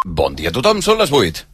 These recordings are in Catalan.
Bon dia a tothom, són les 8.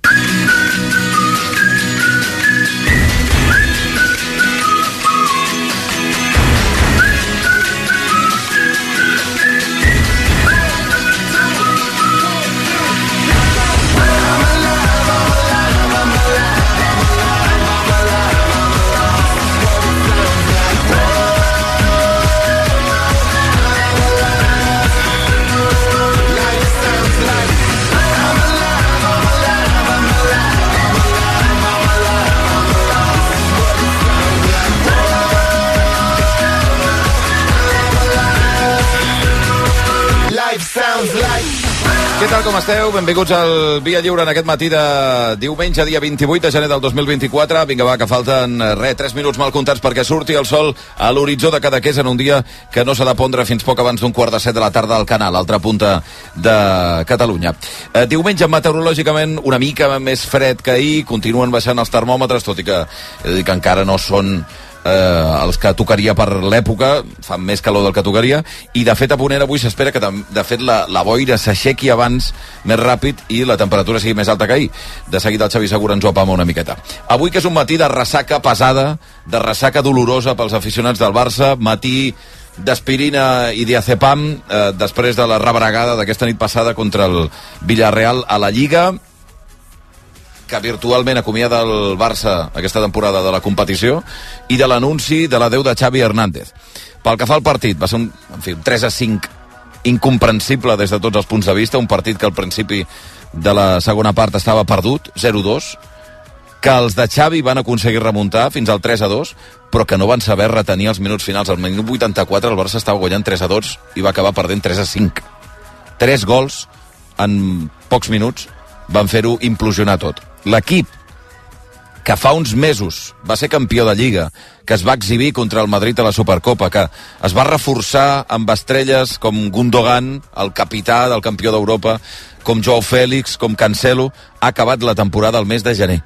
Què tal, com esteu? Benvinguts al Via Lliure en aquest matí de diumenge, dia 28 de gener del 2024. Vinga, va, que falten 3 minuts mal comptats perquè surti el sol a l'horitzó de Cadaqués en un dia que no s'ha de pondre fins poc abans d'un 6:15 de la tarda al Canal, l'altra punta de Catalunya. Diumenge, meteorològicament, una mica més fred que ahir, continuen baixant els termòmetres, tot i que he de dir que encara no són els que tocaria per l'època, fan més calor del que tocaria, i de fet a Ponent avui s'espera que de fet la boira s'aixequi abans, més ràpid, i la temperatura sigui més alta que ahir. De seguida el Xavi Segura ens ho apama una miqueta. Avui, que és un matí de ressaca pesada, de ressaca dolorosa pels aficionats del Barça, matí d'aspirina i diazepam, després de la rebregada d'aquesta nit passada contra el Villarreal a la Lliga, que virtualment acomiada el Barça aquesta temporada de la competició, i de l'anunci de l'adeu de Xavi Hernández. Pel que fa al partit, va ser un 3-5 incomprensible des de tots els punts de vista, un partit que al principi de la segona part estava perdut, 0-2, que els de Xavi van aconseguir remuntar fins al 3-2, però que no van saber retenir els minuts finals. Al minut 84 el Barça estava guanyant 3-2 i va acabar perdent 3-5. 3 gols en pocs minuts van fer-ho implosionar tot. L'equip que fa uns mesos va ser campió de Lliga, que es va exhibir contra el Madrid a la Supercopa, que es va reforçar amb estrelles com Gundogan, el capità del campió d'Europa, com Joao Félix, com Cancelo, ha acabat la temporada al mes de gener.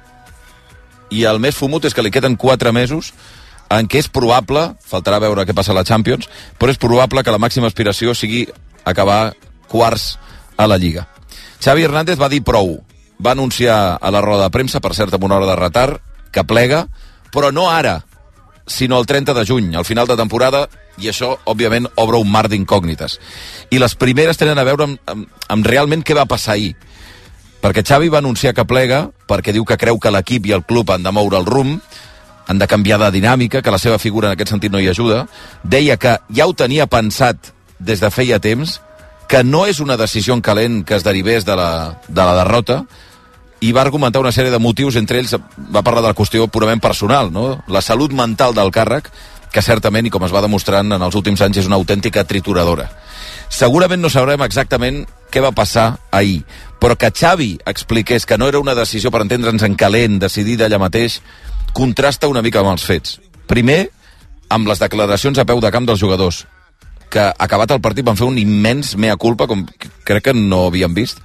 I el més fumut és que li queden 4 mesos en què és probable, faltarà veure què passa a la Champions, però és probable que la màxima aspiració sigui acabar quarts a la Lliga. Xavi Hernández va dir prou. Va anunciar a la roda de premsa, per cert amb una hora de retard, que plega, però no ara, sinó el 30 de juny, al final de temporada, i això, òbviament, obre un mar d'incògnites. I les primeres tenen a veure amb realment què va passar ahir. Perquè Xavi va anunciar que plega, perquè diu que creu que l'equip i el club han de moure el rumb, han de canviar de dinàmica, que la seva figura en aquest sentit no hi ajuda. Deia que ja ho tenia pensat des de feia temps, que no és una decisió en calent que es derivés de la derrota, i va argumentar una sèrie de motius, entre ells va parlar de la qüestió purament personal, no? La salut mental del càrrec, que certament, i com es va demostrant en els últims anys, és una autèntica trituradora. Segurament no sabrem exactament què va passar ahir, però que Xavi expliqués que no era una decisió, per entendre'ns, en calent, decidida allà mateix, contrasta una mica amb els fets. Primer, amb les declaracions a peu de camp dels jugadors, que acabat el partit van fer un immens mea culpa, com crec que no havien vist,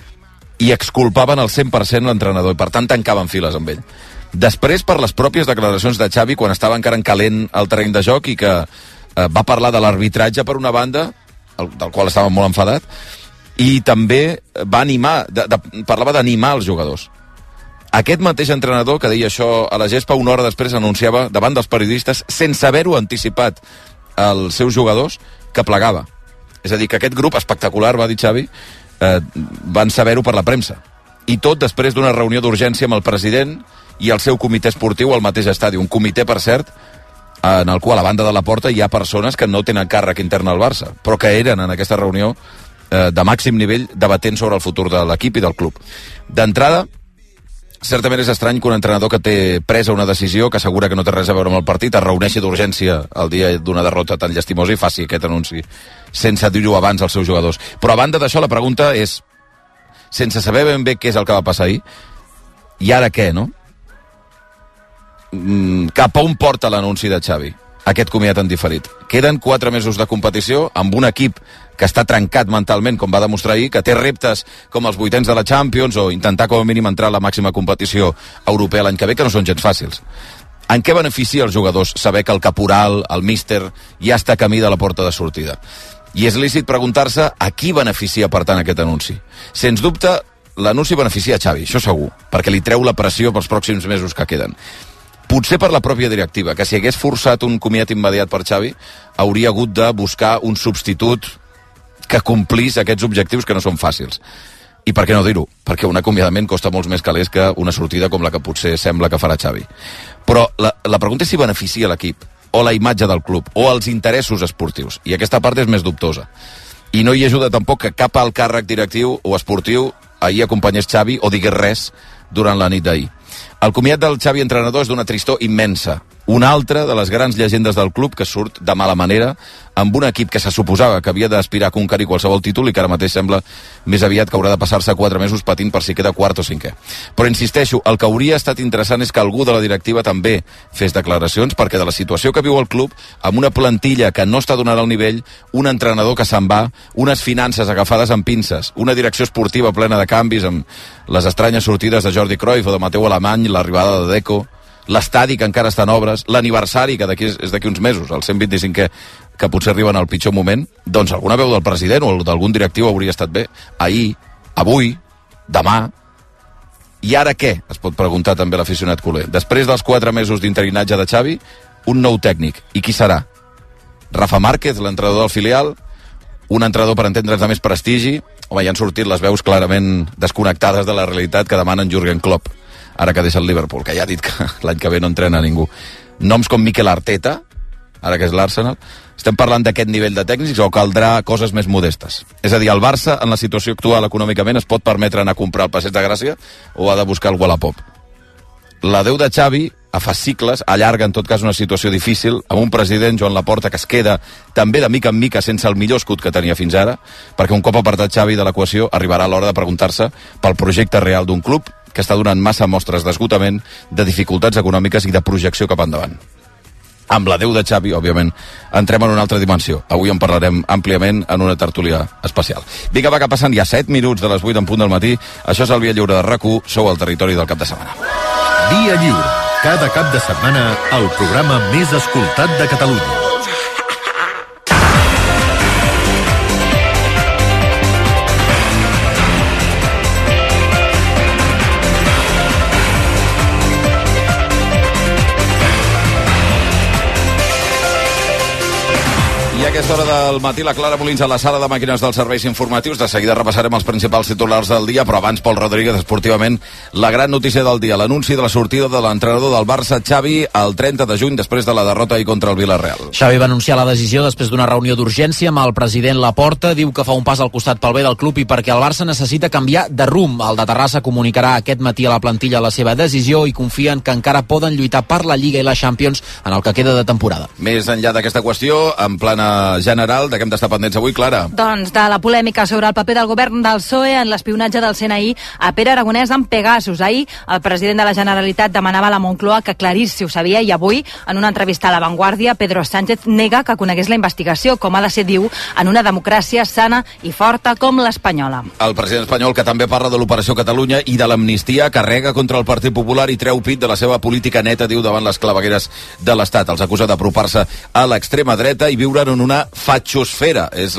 i exculpaven al 100% l'entrenador, i per tant tancaven files amb ell. Després, per les pròpies declaracions de Xavi, quan estava encara en calent el terreny de joc, i que va parlar de l'arbitratge per una banda, del qual estava molt enfadat, i també va animar, parlava d'animar els jugadors. Aquest mateix entrenador que deia això a la gespa, una hora després anunciava davant dels periodistes, sense haver-ho anticipat als seus jugadors, que plegava. És a dir, que aquest grup espectacular, va dir Xavi, van saber-ho per la premsa. I tot després d'una reunió d'urgència amb el president i el seu comitè esportiu al mateix estadi. Un comitè, per cert, en el qual a banda de la porta hi ha persones que no tenen càrrec intern al Barça, però que eren en aquesta reunió de màxim nivell debatent sobre el futur de l'equip i del club. D'entrada, certament és estrany que un entrenador que té presa una decisió, que assegura que no té res a veure amb el partit, es reuneixi d'urgència el dia d'una derrota tan llastimosa i faci aquest anunci sense dir-ho abans als seus jugadors. Però a banda d'això, la pregunta és, sense saber ben bé què és el que va passar ahir, i ara què, no? Cap a on porta l'anunci de Xavi? Aquest comiat en diferit. Queden 4 mesos de competició amb un equip que està trencat mentalment, com va demostrar ahir, que té reptes com els 8ens de la Champions o intentar com a mínim entrar a la màxima competició europea l'any que ve, que no són gens fàcils. En què beneficia els jugadors saber que el caporal, el míster, ja està camí de la porta de sortida? I és lícit preguntar-se a qui beneficia, per tant, aquest anunci. Sens dubte, l'anunci beneficia a Xavi, això segur, perquè li treu la pressió pels pròxims mesos que queden. Potser per la pròpia directiva, que si hagués forçat un comiat immediat per Xavi, hauria hagut de buscar un substitut que complís aquests objectius que no són fàcils. I per què no dir-ho? Perquè un acomiadament costa molts més calés que una sortida com la que potser sembla que farà Xavi. Però la pregunta és si beneficia l'equip, o la imatge del club, o els interessos esportius. I aquesta part és més dubtosa. I no hi ajuda tampoc que cap alt càrrec directiu o esportiu ahir acompanyés Xavi o digués res durant la nit d'ahir. El comiat del Xavi entrenador és d'una tristor immensa. Una altra de les grans llegendes del club que surt de mala manera amb un equip que se suposava que havia d'aspirar a conquerir qualsevol títol i que ara mateix sembla més aviat que haurà de passar-se 4 mesos patint per si queda quart o cinquè. Però insisteixo, el que hauria estat interessant és que algú de la directiva també fes declaracions, perquè de la situació que viu el club, amb una plantilla que no està donant al nivell, un entrenador que se'n va, unes finances agafades amb pinces, una direcció esportiva plena de canvis amb les estranyes sortides de Jordi Cruyff o de Mateu Alemany, l'arribada de Deco, l'estadi que encara està en obres, l'aniversari que és d'aquí uns mesos, el 125è, que potser arriben al pitjor moment, doncs alguna veu del president o d'algun directiu hauria estat bé. Ahir, avui, demà. I ara què? Es pot preguntar també l'aficionat culer. Després dels 4 mesos d'interinatge de Xavi, un nou tècnic. I qui serà? Rafa Márquez, l'entrenador del filial? Un entrenador, per entendre's, de més prestigi? Home, ja han sortit les veus clarament desconnectades de la realitat que demanen Jürgen Klopp, ara que deixa el Liverpool, que ja ha dit que l'any que ve no entrena ningú. Noms com Mikel Arteta, ara que és l'Arsenal, estem parlant d'aquest nivell de tècnics o caldrà coses més modestes? És a dir, el Barça, en la situació actual econòmicament, es pot permetre anar a comprar el Passeig de Gràcia o ha de buscar el Wallapop? La deu de Xavi, a fascicles, allarga en tot cas una situació difícil, amb un president, Joan Laporta, que es queda també de mica en mica sense el millor escut que tenia fins ara, perquè un cop apartat Xavi de l'equació arribarà l'hora de preguntar-se pel projecte real d'un club que està donant massa mostres d'esgotament, de dificultats econòmiques i de projecció cap endavant. Amb la Déu de Xavi, òbviament, entrem en una altra dimensió. Avui en parlarem àmpliament en una tertúlia especial. Vinga, va, que passen ja 7 minuts de les 8 en punt del matí. Això és el Via Lliure de RAC1. Sou al territori del cap de setmana. Via Lliure. Cada cap de setmana, el programa més escoltat de Catalunya. I a aquesta hora del matí, la Clara Molins a la sala de màquines dels serveis informatius. De seguida repassarem els principals titulars del dia, però abans, Pol Rodríguez, esportivament, la gran notícia del dia, l'anunci de la sortida de l'entrenador del Barça, Xavi, el 30 de juny, després de la derrota ahir contra el Villarreal. Xavi va anunciar la decisió després d'una reunió d'urgència amb el president Laporta. Diu que fa un pas al costat pel bé del club i perquè el Barça necessita canviar de rumb. El de Terrassa comunicarà aquest matí a la plantilla la seva decisió i confien que encara poden lluitar per la Lliga i la Champions en el que queda de temporada. Més enllà d'aquesta qüestió, en plana general, de què hem d'estar pendents avui, Clara? Doncs de la polèmica sobre el paper del govern del PSOE en l'espionatge del CNI a Pere Aragonès amb Pegasus. Ahir el president de la Generalitat demanava a la Moncloa que aclarís si ho sabia i avui, en una entrevista a La Vanguardia, Pedro Sánchez nega que conegués la investigació, com ha de ser, diu, en una democràcia sana i forta com l'espanyola. El president espanyol, que també parla de l'Operació Catalunya i de l'amnistia, carrega contra el Partit Popular i treu pit de la seva política neta, diu, davant les clavegueres de l'Estat. Els acusa d'apropar-se a l'extrema dreta i viure en una fatxosfera, és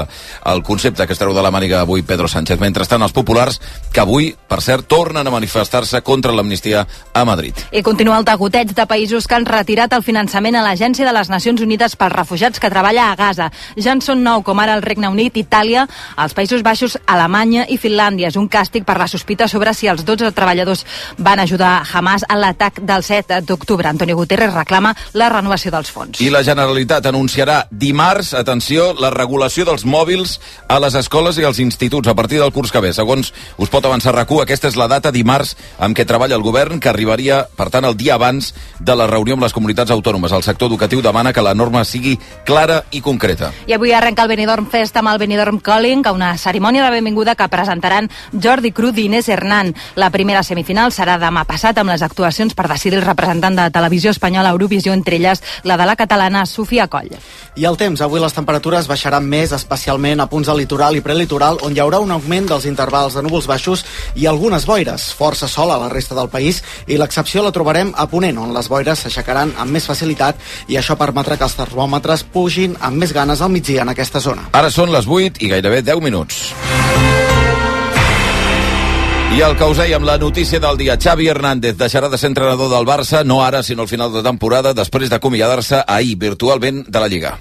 el concepte que es treu de la màniga avui Pedro Sánchez. Mentrestant, els populars, que avui, per cert, tornen a manifestar-se contra l'amnistia a Madrid. I continua el degoteig de països que han retirat el finançament a l'Agència de les Nacions Unides pels refugiats que treballa a Gaza. Ja en són 9, com ara el Regne Unit, Itàlia, els Països Baixos, Alemanya i Finlàndia. És un càstig per la sospita sobre si els 12 treballadors van ajudar Hamas a l'atac del 7 d'octubre. Antonio Guterres reclama la renovació dels fons. I la Generalitat anunciarà dimarts, atenció, la regulació dels mòbils a les escoles i als instituts a partir del curs que ve. Segons us pot avançar RAC1, aquesta és la data dimarts amb què treballa el govern, que arribaria, per tant, el dia abans de la reunió amb les comunitats autònomes. El sector educatiu demana que la norma sigui clara i concreta. I avui arrenca el Benidorm Fest amb el Benidorm Calling, una cerimònia de benvinguda que presentaran Jordi Cruz i Inés Hernán. La primera semifinal serà demà passat amb les actuacions per decidir el representant de Televisió Espanyola a Eurovisió, entre elles la de la catalana Sofia Coll. I el temps, avui les temperatures baixaran més, especialment a punts del litoral i prelitoral, on hi haurà un augment dels intervals de núvols baixos i algunes boires. Força sol a la resta del país i l'excepció la trobarem a Ponent, on les boires s'aixecaran amb més facilitat i això permetrà que els termòmetres pugin amb més ganes al migdia en aquesta zona. Ara són les 8 i gairebé 10 minuts. I el que us dèiem, la notícia del dia, Xavi Hernández deixarà de ser entrenador del Barça, no ara, sinó al final de temporada, després d'acomiadar-se ahir virtualment de la Lliga.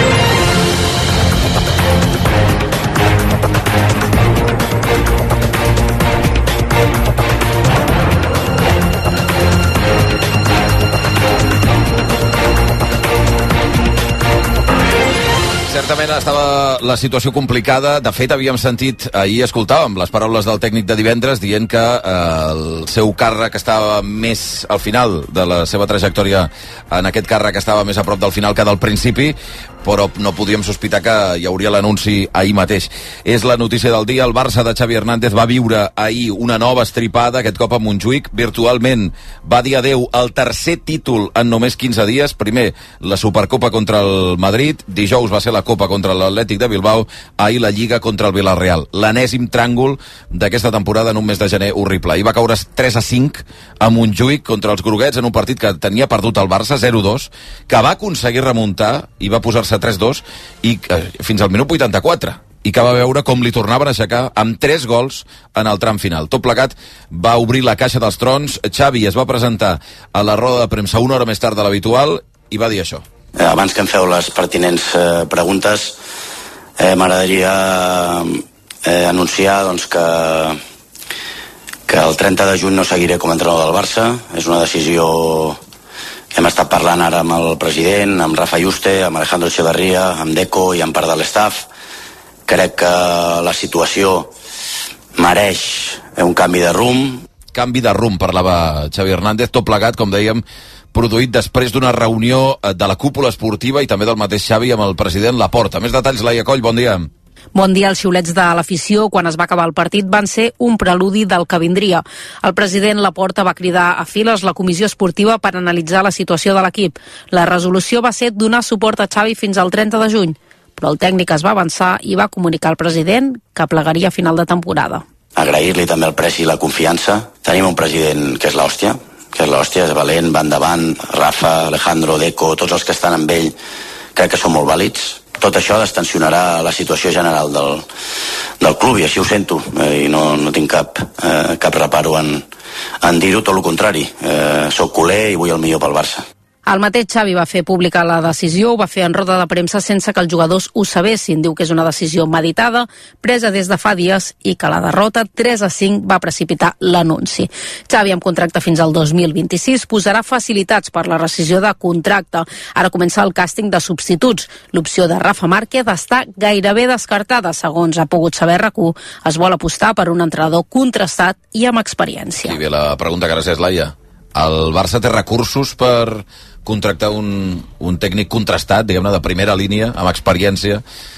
Certament estava la situació complicada. De fet, havíem sentit, ahir escoltàvem les paraules del tècnic de divendres dient que el seu càrrec estava més al final de la seva trajectòria, en aquest càrrec estava més a prop del final que del principi, però no podíem sospitar que hi hauria l'anunci ahir mateix. És la notícia del dia. El Barça de Xavi Hernández va viure ahir una nova estripada, aquest cop a Montjuïc. Virtualment va dir adeu al tercer títol en només 15 dies. Primer, la Supercopa contra el Madrid. Dijous va ser la Copa contra l'Atlètic de Bilbao. Ahir la Lliga contra el Villarreal. L'enèsim tràngol d'aquesta temporada en un mes de gener horrible. Ahir va caure 3-5 a Montjuïc contra els groguets en un partit que tenia perdut el Barça, 0-2, que va aconseguir remuntar i va posar-se 3-2 i fins al minut 84 i que va veure com li tornaven a aixecar amb 3 gols en el tram final. Tot plegat va obrir la caixa dels trons. Xavi es va presentar a la roda de premsa una hora més tard de l'habitual i va dir això. Abans que em feu les pertinents preguntes, m'agradaria anunciar doncs, que el 30 de juny no seguiré com a entrenador del Barça. És una decisió. Hem estat parlant ara amb el president, amb Rafa Yuste, amb Alejandro Echeverría, amb Deco i amb part de l'estaf. Crec que la situació mereix un canvi de rumb. Canvi de rumb, parlava Xavi Hernández, tot plegat, com dèiem, produït després d'una reunió de la cúpula esportiva i també del mateix Xavi amb el president Laporta. Més detalls, Laia Coll, bon dia. Bon dia. Els xiulets de l'afició quan es va acabar el partit van ser un preludi del que vindria. El president Laporta va cridar a files la comissió esportiva per analitzar la situació de l'equip. La resolució va ser donar suport a Xavi fins al 30 de juny, però el tècnic es va avançar i va comunicar al president que plegaria a final de temporada. Agrair-li també el preci i la confiança. Tenim un president que és l'hòstia, és valent, va endavant. Rafa, Alejandro, Deco, tots els que estan amb ell crec que són molt vàlids. Tot això destensionarà la situació general del club i així ho sento i no tinc cap reparo en dir-ho, tot el contrari. Soc culer i vull el millor pel Barça. El mateix Xavi va fer pública la decisió, ho va fer en roda de premsa sense que els jugadors ho sabessin. Diu que és una decisió meditada, presa des de fa dies i que la derrota 3-5 va precipitar l'anunci. Xavi, amb contracte fins al 2026, posarà facilitats per la rescisió de contracte. Ara comença el càsting de substituts. L'opció de Rafa Márquez està gairebé descartada. Segons ha pogut saber RAC1, es vol apostar per un entrenador contrastat i amb experiència. I bé, la pregunta que ara és, Laia. El Barça té recursos per contractar un tècnic contrastat, diguem-ne, de primera línia, amb experiència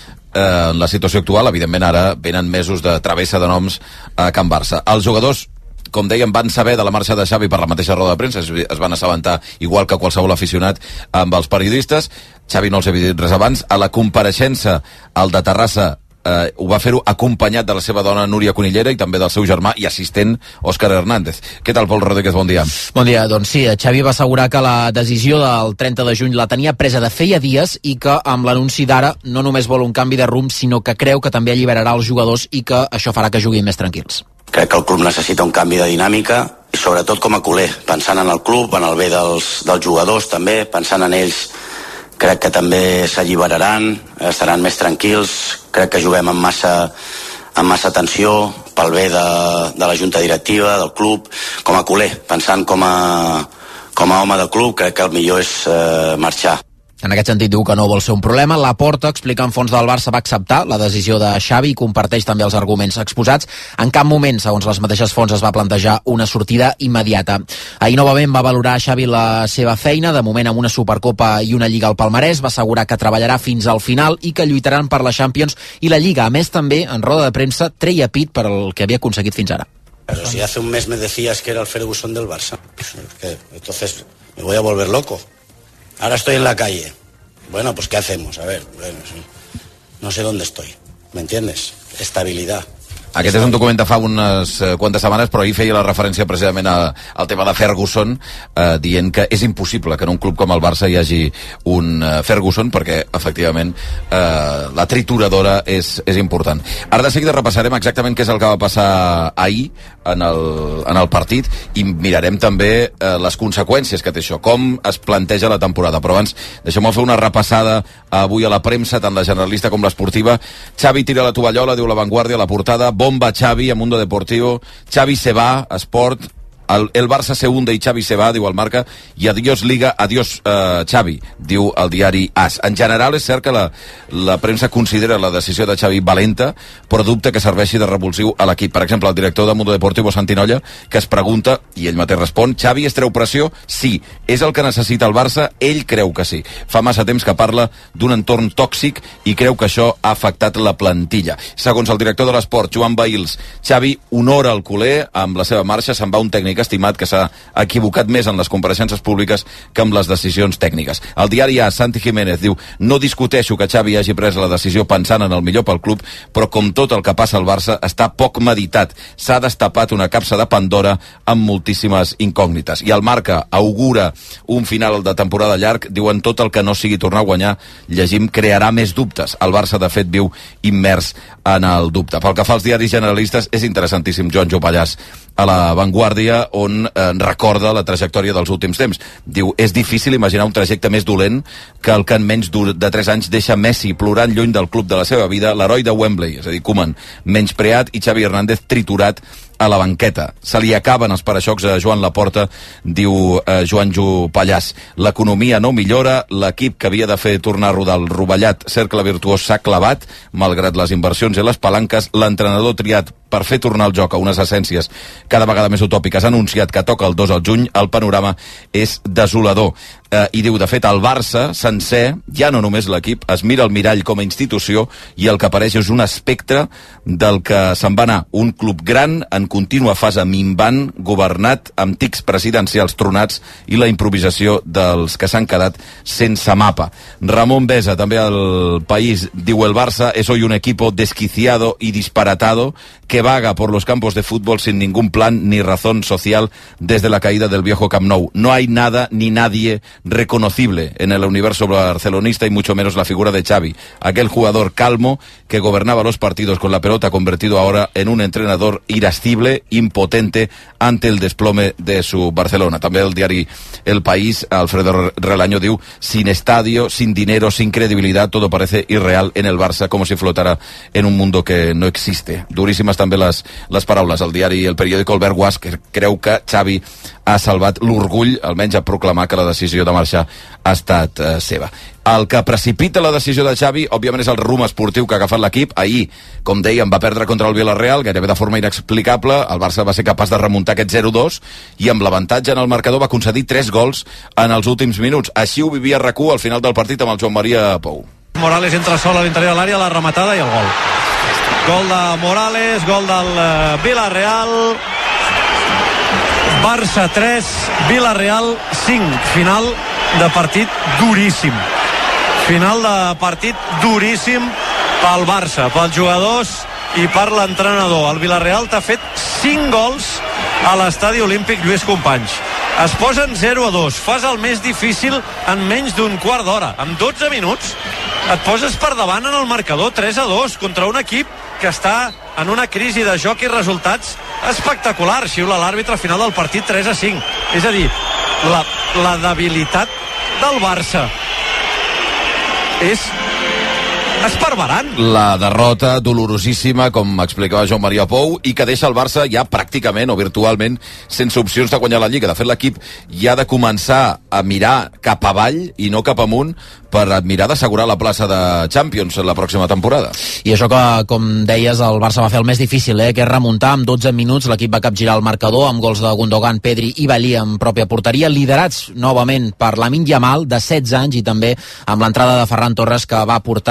en la situació actual. Evidentment, ara venen mesos de travessa de noms a Can Barça. Els jugadors, com dèiem, van saber de la marxa de Xavi per la mateixa roda de premsa, es van assabentar igual que qualsevol aficionat amb els periodistes. Xavi no els havia dit res abans. A la compareixença al de Terrassa ho va fer-ho acompanyat de la seva dona Núria Conillera i també del seu germà i assistent Òscar Hernández. Què tal, Pol Rodríguez? Bon dia. Bon dia. Doncs sí, Xavi va assegurar que la decisió del 30 de juny la tenia presa de feia dies i que amb l'anunci d'ara no només vol un canvi de rumb, sinó que creu que també alliberarà els jugadors i que això farà que juguin més tranquils. Crec que el club necessita un canvi de dinàmica i sobretot com a culer, pensant en el club, en el bé dels jugadors també, pensant en ells. Crec que també s'alliberaran, estaran més tranquils. Crec que juguem amb massa tensió pel bé de la junta directiva, del club, com a culer, pensant com a home del club, crec que el millor és marxar. En aquest sentit diu que no vol ser un problema. Laporta, explica en fons del Barça, va acceptar la decisió de Xavi i comparteix també els arguments exposats. En cap moment, segons les mateixes fonts, es va plantejar una sortida immediata. Ahir novament va valorar Xavi la seva feina, de moment amb una Supercopa i una Lliga al palmarès, va assegurar que treballarà fins al final i que lluitaran per la Champions i la Lliga. A més, també, en roda de premsa, treia pit per el que havia aconseguit fins ara. Pero si hace un mes me decías que era el Ferguson del Barça, entonces me voy a volver loco. Ahora estoy en la calle. Bueno, pues ¿qué hacemos? A ver, bueno, sí. No sé dónde estoy. ¿Me entiendes? Estabilidad. Aquest és un document de fa unes quantes setmanes, però ahir feia la referència precisament al tema de Ferguson, dient que és impossible que en un club com el Barça hi hagi un Ferguson, perquè efectivament la trituradora és important. Ara de seguida repassarem exactament què és el que va passar ahir en el partit i mirarem també les conseqüències que té això, com es planteja la temporada. Però abans deixeu-me fer una repassada avui a la premsa, tant la generalista com l'esportiva. Xavi tira la tovallola, diu La Vanguardia, la portada, bomba Xavi a Mundo Deportivo, Xavi se va, Esport, el Barça se hunde i Xavi se va, diu el Marca, i adiós Liga, adiós Xavi, diu el diari AS. En general és cert que la premsa considera la decisió de Xavi valenta, però dubta que serveixi de revulsiu a l'equip. Per exemple, el director de Mundo Deportivo, Santinolla, que es pregunta, i ell mateix respon, Xavi es treu pressió? Sí. És el que necessita el Barça? Ell creu que sí. Fa massa temps que parla d'un entorn tòxic i creu que això ha afectat la plantilla. Segons el director de l'Esport, Joan Bahils, Xavi honora el culer amb la seva marxa, se'n va un tècnic estimat que s'ha equivocat més en les compareixences públiques que amb les decisions tècniques. El diari A, Santi Jiménez, diu, no discuteixo que Xavi hagi pres la decisió pensant en el millor pel club, però com tot el que passa al Barça està poc meditat. S'ha destapat una capsa de Pandora amb moltíssimes incògnites. I el Marca augura un final de temporada llarg, diuen tot el que no sigui tornar a guanyar, llegim, crearà més dubtes. El Barça, de fet, viu immers en el dubte. Pel que fa als diaris generalistes, és interessantíssim Joan Jopallàs a La Vanguardia, on recorda la trajectòria dels últims temps. Diu, és difícil imaginar un trajecte més dolent que el que en menys de 3 anys deixa Messi plorant lluny del club de la seva vida, l'heroi de Wembley, és a dir, Koeman, menyspreat, i Xavi Hernández triturat a la banqueta. Se li acaben els paraxocs a Joan Laporta, diu Joan Jopallàs. L'economia no millora, l'equip que havia de fer tornar a rodar el rovellat cercle virtuós s'ha clavat, malgrat les inversions i les palanques. L'entrenador triat per fer tornar el joc a unes essències cada vegada més utòpiques ha anunciat que toca el 2 al juny. El panorama és desolador. I diu, de fet, el Barça sencer, ja no només l'equip, es mira al mirall com a institució i el que apareix és un espectre del que se'n va anar un club gran en contínua fase minvant, governat amb tics presidencials tronats i la improvisació dels que s'han quedat sense mapa. Ramon Besa, també al País, diu, el Barça es hoy un equipo desquiciado y disparatado que vaga por los campos de fútbol sin ningún plan ni razón social desde la caída del viejo Camp Nou. No hay nada ni nadie reconocible en el universo barcelonista y mucho menos la figura de Xavi, aquel jugador calmo que gobernaba los partidos con la pelota, convertido ahora en un entrenador irascible, impotente ante el desplome de su Barcelona. També el diari El País, Alfredo Relaño, diu, sin estadio, sin dinero, sin credibilidad, todo parece irreal en el Barça, como si flotara en un mundo que no existe. Duríssimes també les paraules. El diari El Periódico, Albert Guas, que creu que Xavi ha salvat l'orgull, almenys a proclamar que la decisió de marxar ha estat seva. El que precipita la decisió de Xavi, òbviament, és el rumb esportiu que ha agafat l'equip. Ahir, com dèiem, va perdre contra el Villarreal, gairebé de forma inexplicable. El Barça va ser capaç de remuntar aquest 0-2 i amb l'avantatge en el marcador va concedir 3 gols en els últims minuts. Així ho vivia RAC1 al final del partit amb el Joan Maria Pou. Morales entra sol a l'interior de l'àrea, la rematada i el gol. Gol de Morales, gol del Villarreal. Barça 3, Villarreal 5. Final de partit duríssim. Final de partit duríssim pel Barça, pels jugadors i per l'entrenador. El Villarreal t'ha fet 5 gols a l'estadi olímpic Lluís Companys. Es posen 0-2. Fas el més difícil en menys d'un quart d'hora. En 12 minuts et poses per davant en el marcador 3-2 contra un equip que està en una crisi de joc i resultats espectacular. Xiula l'àrbitre al final del partit 3-5. És a dir, la debilitat del Barça és esparverant. La derrota dolorosíssima, com explicava Joan Maria Pou, i que deixa el Barça ja pràcticament o virtualment sense opcions de guanyar la Lliga. De fet, l'equip ja ha de començar a mirar cap avall i no cap amunt per mirar d'assegurar la plaça de Champions la pròxima temporada. I això que, com deies, el Barça va fer el més difícil, que és remuntar. Amb 12 minuts l'equip va capgirar el marcador amb gols de Gundogan, Pedri i Balí en pròpia porteria, liderats novament per Lamine Yamal, de 16 anys, i també amb l'entrada de Ferran Torres, que va portar Karim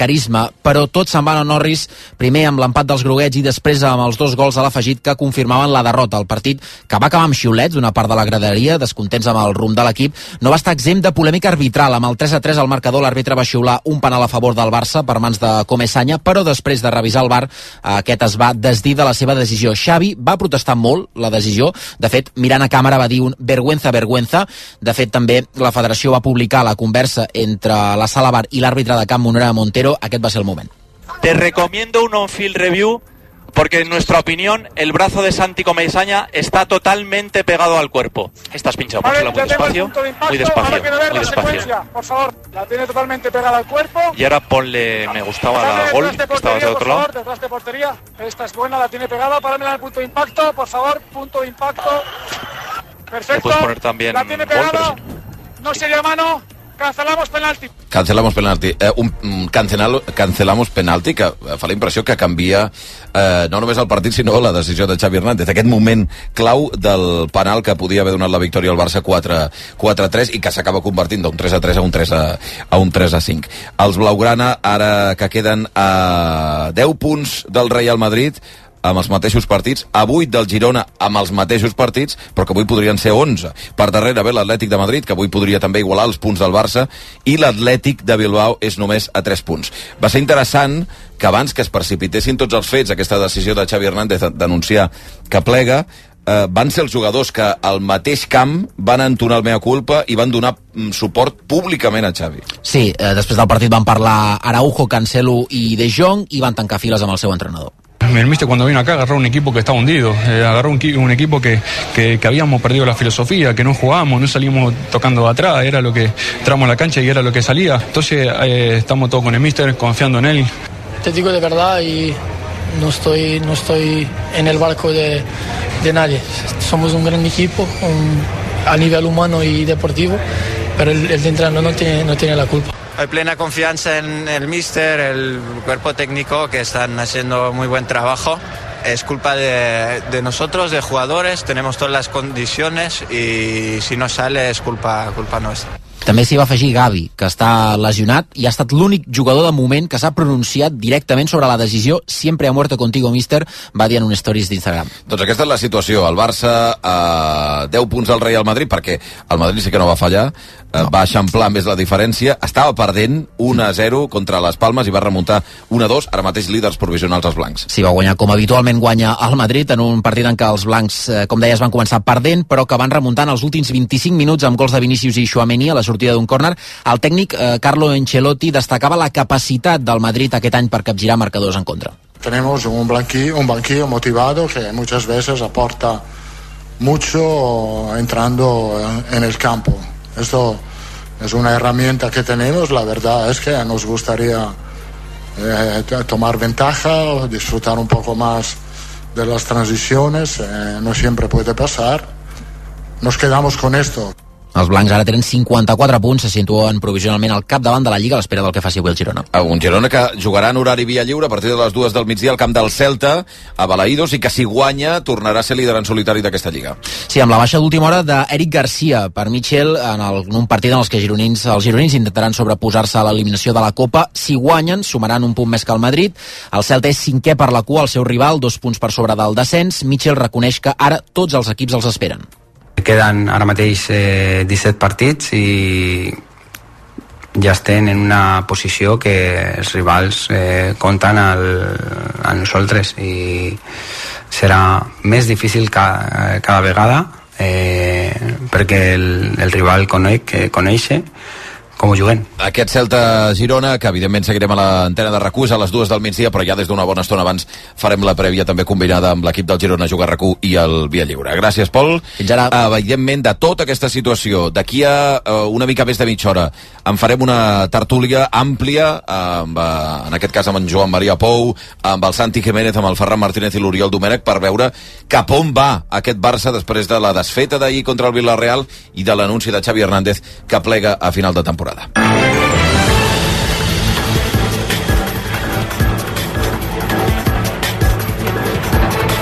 carisma, però tots se'n van a Norris, primer amb l'empat dels groguets i després amb els 2 gols a l'afegit que confirmaven la derrota. El partit, que va acabar amb xiulets d'una part de la graderia, descontents amb el rumb de l'equip, no va estar exempt de polèmica arbitral. Amb el 3-3 al marcador, l'àrbitre va xiular un penal a favor del Barça per mans de Comesaña, però després de revisar el VAR, aquest es va desdir de la seva decisió. Xavi va protestar molt la decisió. De fet, mirant a càmera va dir un vergüenza, vergüenza. De fet, també la federació va publicar la conversa entre la sala VAR i l'àrbitre de camp, Monera Montero. Aquest va ser el moment. Te recomiendo un on-field review porque en nuestra opinión el brazo de Santi Comesaña está totalmente pegado al cuerpo. Estás pinchado, pónsela muy despacio, muy despacio, muy despacio. Por favor, la tiene totalmente pegada al cuerpo. Y ahora ponle me gustaba la gol, que estaba de otro lado. Detrás de portería, esta es buena, la tiene pegada, páramela en el punto de impacto, por favor, punto de impacto. Perfecto. Le puedes poner también la tiene gol, pegada, pero sí. No sería mano. Cancelamos penalti. Cancelamos penalti. Cancelamos penalti, que fa la impressió que canvia no només el partit, sinó la decisió de Xavi Hernández. Aquest moment clau del penal que podia haver donat la victòria al Barça 4-3 i que s'acaba convertint d'un 3-3 a un 3-5. Els blaugrana, ara que queden a 10 punts del Real Madrid, amb els mateixos partits, a 8 del Girona amb els mateixos partits, però que avui podrien ser 11. Per darrere ve l'Atlètic de Madrid, que avui podria també igualar els punts del Barça, i l'Atlètic de Bilbao és només a 3 punts. Va ser interessant que abans que es precipitessin tots els fets, aquesta decisió de Xavi Hernández d'anunciar que plega, van ser els jugadors que al mateix camp van entonar el mea culpa i van donar suport públicament a Xavi. Sí, després del partit van parlar Araujo, Cancelo i De Jong i van tancar files amb el seu entrenador. El míster cuando vino acá agarró un equipo que estaba hundido, agarró un equipo que habíamos perdido la filosofía, que no jugábamos, no salimos tocando de atrás, era lo que entramos a la cancha y era lo que salía. Entonces estamos todos con el míster, confiando en él. Te digo de verdad y no estoy en el barco de nadie. Somos un gran equipo a nivel humano y deportivo, pero el entrenador no tiene la culpa. Hay plena confianza en el míster, el cuerpo técnico, que están haciendo muy buen trabajo. Es culpa de nosotros, de jugadores, tenemos todas las condiciones y si no sale es culpa nuestra. També s'hi va afegir Gavi, que està lesionat i ha estat l'únic jugador de moment que s'ha pronunciat directament sobre la decisió. Siempre a muerte contigo, míster, va dir en un stories d'Instagram. Doncs aquesta és la situació. El Barça a 10 punts al Real Madrid, perquè el Madrid sí que no va fallar, va eixamplar més la diferència, estava perdent 1-0 contra les Palmes i va remuntar 1-2, ara mateix líders provisionals els blancs. Sí, va guanyar com habitualment guanya el Madrid, en un partit en què els blancs, com deies, van començar perdent, però que van remuntant els últims 25 minuts amb gols de Vinícius i Tchouaméni a la sortida d'un córner. El tècnic Carlo Ancelotti destacava la capacitat del Madrid aquest any per capgirar marcadors en contra. Tenemos un banquillo motivado que muchas veces aporta mucho entrando en el campo. Esto es una herramienta que tenemos. La verdad es que nos gustaría tomar ventaja, disfrutar un poco más de las transiciones. No siempre puede pasar. Nos quedamos con esto. Els blancs ara tenen 54 punts, se situen provisionalment al capdavant de la Lliga a l'espera del que faci avui el Girona. Un Girona que jugarà en horari via lliure a partir de les 2 del migdia al camp del Celta, a Balaïdos, i que si guanya tornarà a ser líder en solitari d'aquesta Lliga. Sí, amb la baixa d'última hora d'Eric Garcia per Michel en un partit en els que els gironins intentaran sobreposar-se a l'eliminació de la Copa. Si guanyen, sumaran un punt més que el Madrid. El Celta és 5è per la cua, el seu rival, 2 punts per sobre del descens. Michel reconeix que ara tots els equips els esperen. Queden ara mateix 17 partits i ja estem en una posició que els rivals compten a nosaltres i serà més difícil cada vegada perquè el rival coneix com ho juguem. Aquest Celta-Girona, que evidentment seguirem a l'antena de RAC1 a les 2 del migdia, però ja des d'una bona estona abans farem la prèvia també combinada amb l'equip del Girona Jugar RAC1 i el Via Lliure. Gràcies, Pol. Fins ara. Evidentment, de tota aquesta situació, d'aquí a una mica més de mitja hora, en farem una tertúlia àmplia, en aquest cas amb en Joan Maria Pou, amb el Santi Jiménez, amb el Ferran Martínez i l'Oriol Domènech, per veure cap on va aquest Barça després de la desfeta d'ahir contra el Villarreal i de l'anunci de Xavi Hernández que plega a final de temporada.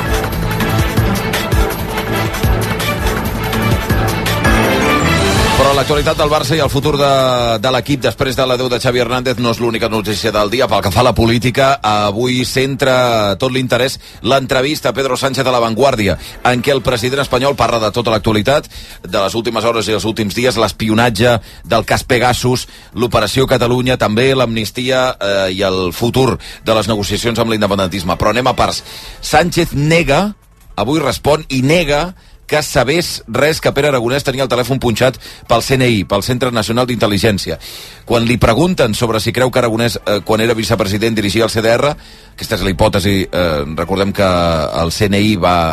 Però l'actualitat del Barça i el futur de l'equip després de l'adeu de Xavi Hernández no és l'única notícia del dia. Pel que fa a la política, avui centra tot l'interès l'entrevista a Pedro Sánchez de La Vanguardia, en què el president espanyol parla de tota l'actualitat, de les últimes hores i els últims dies, l'espionatge del cas Pegasus, l'operació Catalunya, també l'amnistia i el futur de les negociacions amb l'independentisme. Però anem a parts. Sánchez nega, avui respon i nega que sabés res que Pere Aragonès tenia el telèfon punxat pel CNI, pel Centre Nacional d'Intel·ligència. Quan li pregunten sobre si creu que Aragonès, quan era vicepresident, dirigia el CDR, aquesta és la hipòtesi, recordem que el CNI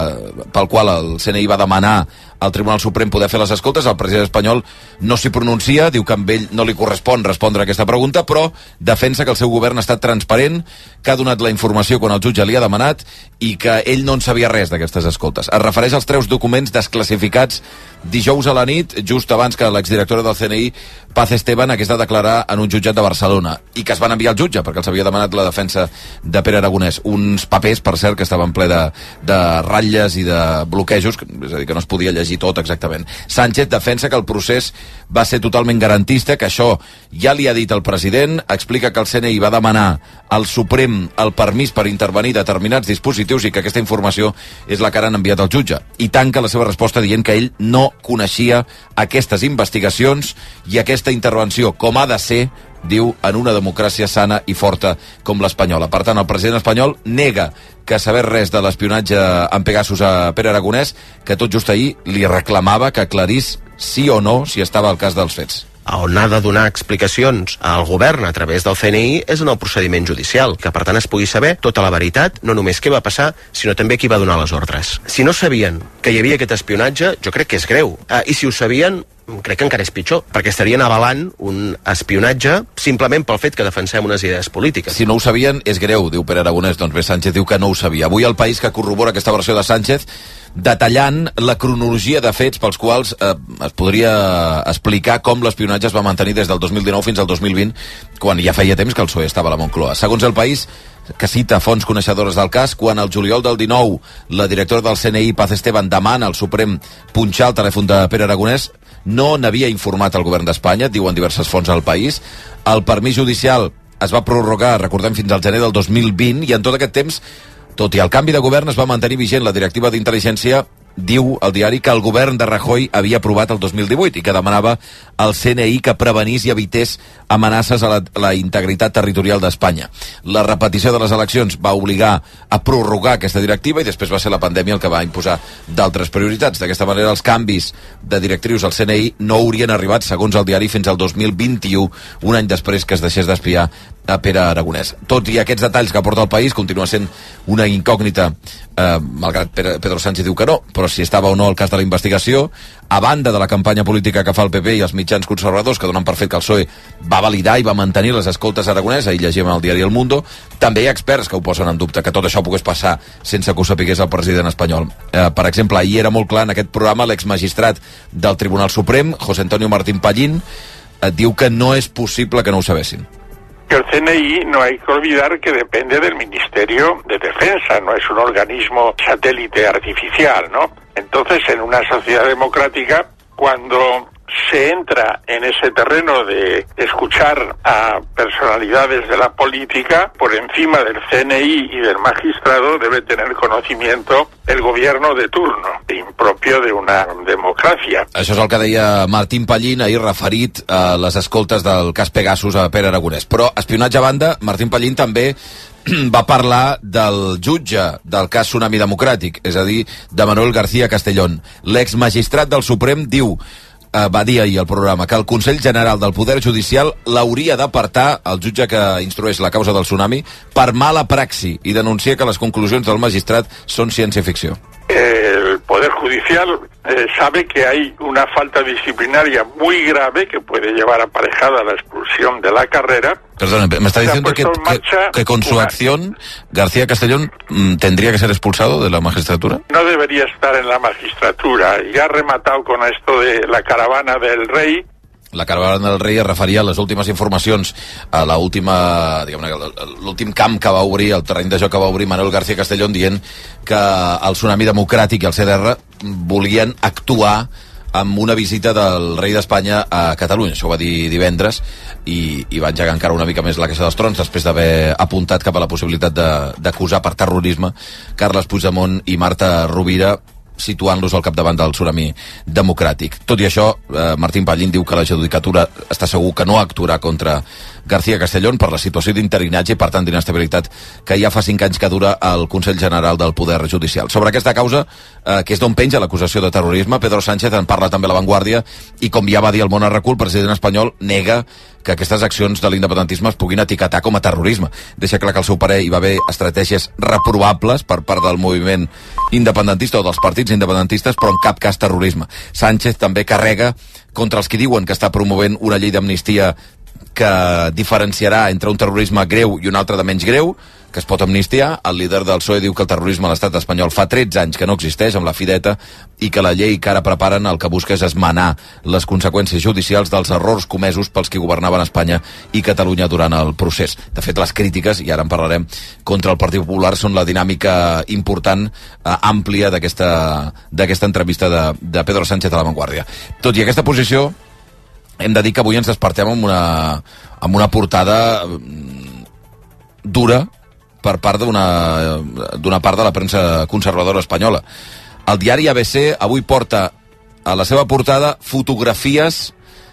pel qual el CNI va demanar al Tribunal Suprem poder fer les escoltes, el president espanyol no s'hi pronuncia, diu que a ell no li correspon respondre a aquesta pregunta, però defensa que el seu govern ha estat transparent, que ha donat la informació quan el jutge li ha demanat i que ell no en sabia res d'aquestes escoltes. Es refereix als 3 documents desclassificats dijous a la nit, just abans que l'exdirectora del CNI, Paz Esteban, hagués de declarar en un jutjat de Barcelona i que es van enviar al jutge perquè els havia demanat la defensa de Pere Aragonès. Uns papers, per cert, que estaven ple de ratlles i de bloquejos, és a dir, que no es podia llegir tot exactament. Sánchez defensa que el procés va ser totalment garantista, que això ja li ha dit el president, explica que el CNI va demanar al Suprem el permís per intervenir determinats dispositius i que aquesta informació és la que han enviat al jutge. I tanca la seva resposta dient que ell no coneixia aquestes investigacions i aquesta intervenció, com ha de ser, diu, en una democràcia sana i forta com l'espanyola. Per tant, el president espanyol nega que saber res de l'espionatge amb Pegasus a Pere Aragonès, que tot just ahir li reclamava que aclarís sí o no si estava al cas dels fets. On ha de donar explicacions al govern a través del CNI és en el procediment judicial, que per tant es pugui saber tota la veritat, no només què va passar, sinó també qui va donar les ordres. Si no sabien que hi havia aquest espionatge, jo crec que és greu. I si ho sabien, crec que encara és pitjor, perquè estarien avalant un espionatge simplement pel fet que defensem unes idees polítiques. Si no ho sabien, és greu, diu Pere Aragonès. Doncs bé, Sánchez diu que no ho sabia. Avui El País, que corrobora aquesta versió de Sánchez, detallant la cronologia de fets pels quals es podria explicar com l'espionatge es va mantenir des del 2019 fins al 2020, quan ja feia temps que el PSOE estava a la Moncloa. Segons El País, que cita fonts coneixedores del cas, quan el juliol del 19 la directora del CNI, Paz Esteban, demana al Suprem punxar el telèfon de Pere Aragonès, no n'havia informat el govern d'Espanya, diuen diverses fonts al País. El permís judicial es va prorrogar, recordem, fins al gener del 2020, i en tot aquest temps, tot i el canvi de govern, es va mantenir vigent la directiva d'intel·ligència. Diu el diari que el govern de Rajoy havia aprovat el 2018 i que demanava al CNI que prevenís i evités amenaces a la integritat territorial d'Espanya. La repetició de les eleccions va obligar a prorrogar aquesta directiva i després va ser la pandèmia el que va imposar d'altres prioritats. D'aquesta manera, els canvis de directrius al CNI no haurien arribat, segons el diari, fins al 2021, un any després que es deixés d'espiar a Pere Aragonès. Tot i aquests detalls que aporta El País, continua sent una incògnita, malgrat Pedro Sánchez diu que no, però si estava o no el cas de la investigació, a banda de la campanya política que fa el PP i els mitjans conservadors que donen per fet que el PSOE va validar i va mantenir les escoltes a Aragonès, ahir llegim al diari El Mundo, també hi ha experts que ho posen en dubte, que tot això pogués passar sense que ho sapigués el president espanyol. Per exemple, ahir era molt clar en aquest programa l'exmagistrat del Tribunal Suprem, José Antonio Martín Pallín, diu que no és possible que no ho sabessin. Que el CNI no hay que olvidar que depende del Ministerio de Defensa, no es un organismo satélite artificial, ¿no? Entonces, en una sociedad democrática, cuando se entra en ese terreno de escuchar a personalidades de la política, por encima del CNI y del magistrado debe tener conocimiento el gobierno de turno, impropio de una democràcia. Això és el que deia Martín Pallín ahir referit a les escoltes del cas Pegasus a Pere Aragonès. Però, espionatge a banda, Martín Pallín també va parlar del jutge del cas Tsunami Democràtic, és a dir, de Manuel García Castellón. L'exmagistrat del Suprem diu, va dir ahir al programa, que el Consell General del Poder Judicial l'hauria d'apartar, el jutge que instrueix la causa del tsunami, per mala praxi, i denuncia que les conclusions del magistrat són ciència-ficció. El Poder Judicial sabe que hay una falta disciplinaria muy grave que puede llevar aparejada la expulsión de la carrera. Perdón, me está diciendo que con su acción García Castellón tendría que ser expulsado de la magistratura. No debería estar en la magistratura. Y ha rematado con esto de la caravana del rey. La caravana del rei es referia a les últimes informacions, a l'últim camp que va obrir, el terreny de joc que va obrir Manuel García Castellón, dient que el Tsunami Democràtic i el CDR volien actuar amb una visita del rei d'Espanya a Catalunya. Això ho va dir divendres i va engegar encara una mica més la caixa dels trons després d'haver apuntat cap a la possibilitat d'acusar per terrorisme Carles Puigdemont i Marta Rovira, situant-los al capdavant del tsunami democràtic. Tot i això, Martín Pallín diu que la judicatura està segur que no actuarà contra García Castellón per la situació d'interinatge i, per tant, d'inestabilitat que ja fa 5 anys que dura el Consell General del Poder Judicial. Sobre aquesta causa, que és d'on penja l'acusació de terrorisme, Pedro Sánchez en parla també a La Vanguardia i, com ja va dir el Món Arracú, el president espanyol nega que aquestes accions de l'independentisme es puguin etiquetar com a terrorisme. Deixa clar que al seu parer hi va haver estratègies reprovables per part del moviment independentista o dels partits independentistes, però en cap cas terrorisme. Sánchez també carrega contra els que diuen que està promovent una llei d'amnistia que diferenciarà entre un terrorisme greu i un altre de menys greu, que es pot amnistiar. El líder del PSOE diu que el terrorisme a l'estat espanyol fa 13 anys que no existeix, amb la Fideta, i que la llei que ara preparen el que busca és esmenar les conseqüències judicials dels errors comesos pels que governaven Espanya i Catalunya durant el procés. De fet, les crítiques, i ara en parlarem, contra el Partit Popular són la dinàmica important, àmplia d'aquesta entrevista de Pedro Sánchez a La Vanguardia. Tot i aquesta posició, hem de dir que avui ens despertem amb una portada dura per part d'una part de la premsa conservadora espanyola. El diari ABC avui porta a la seva portada fotografies,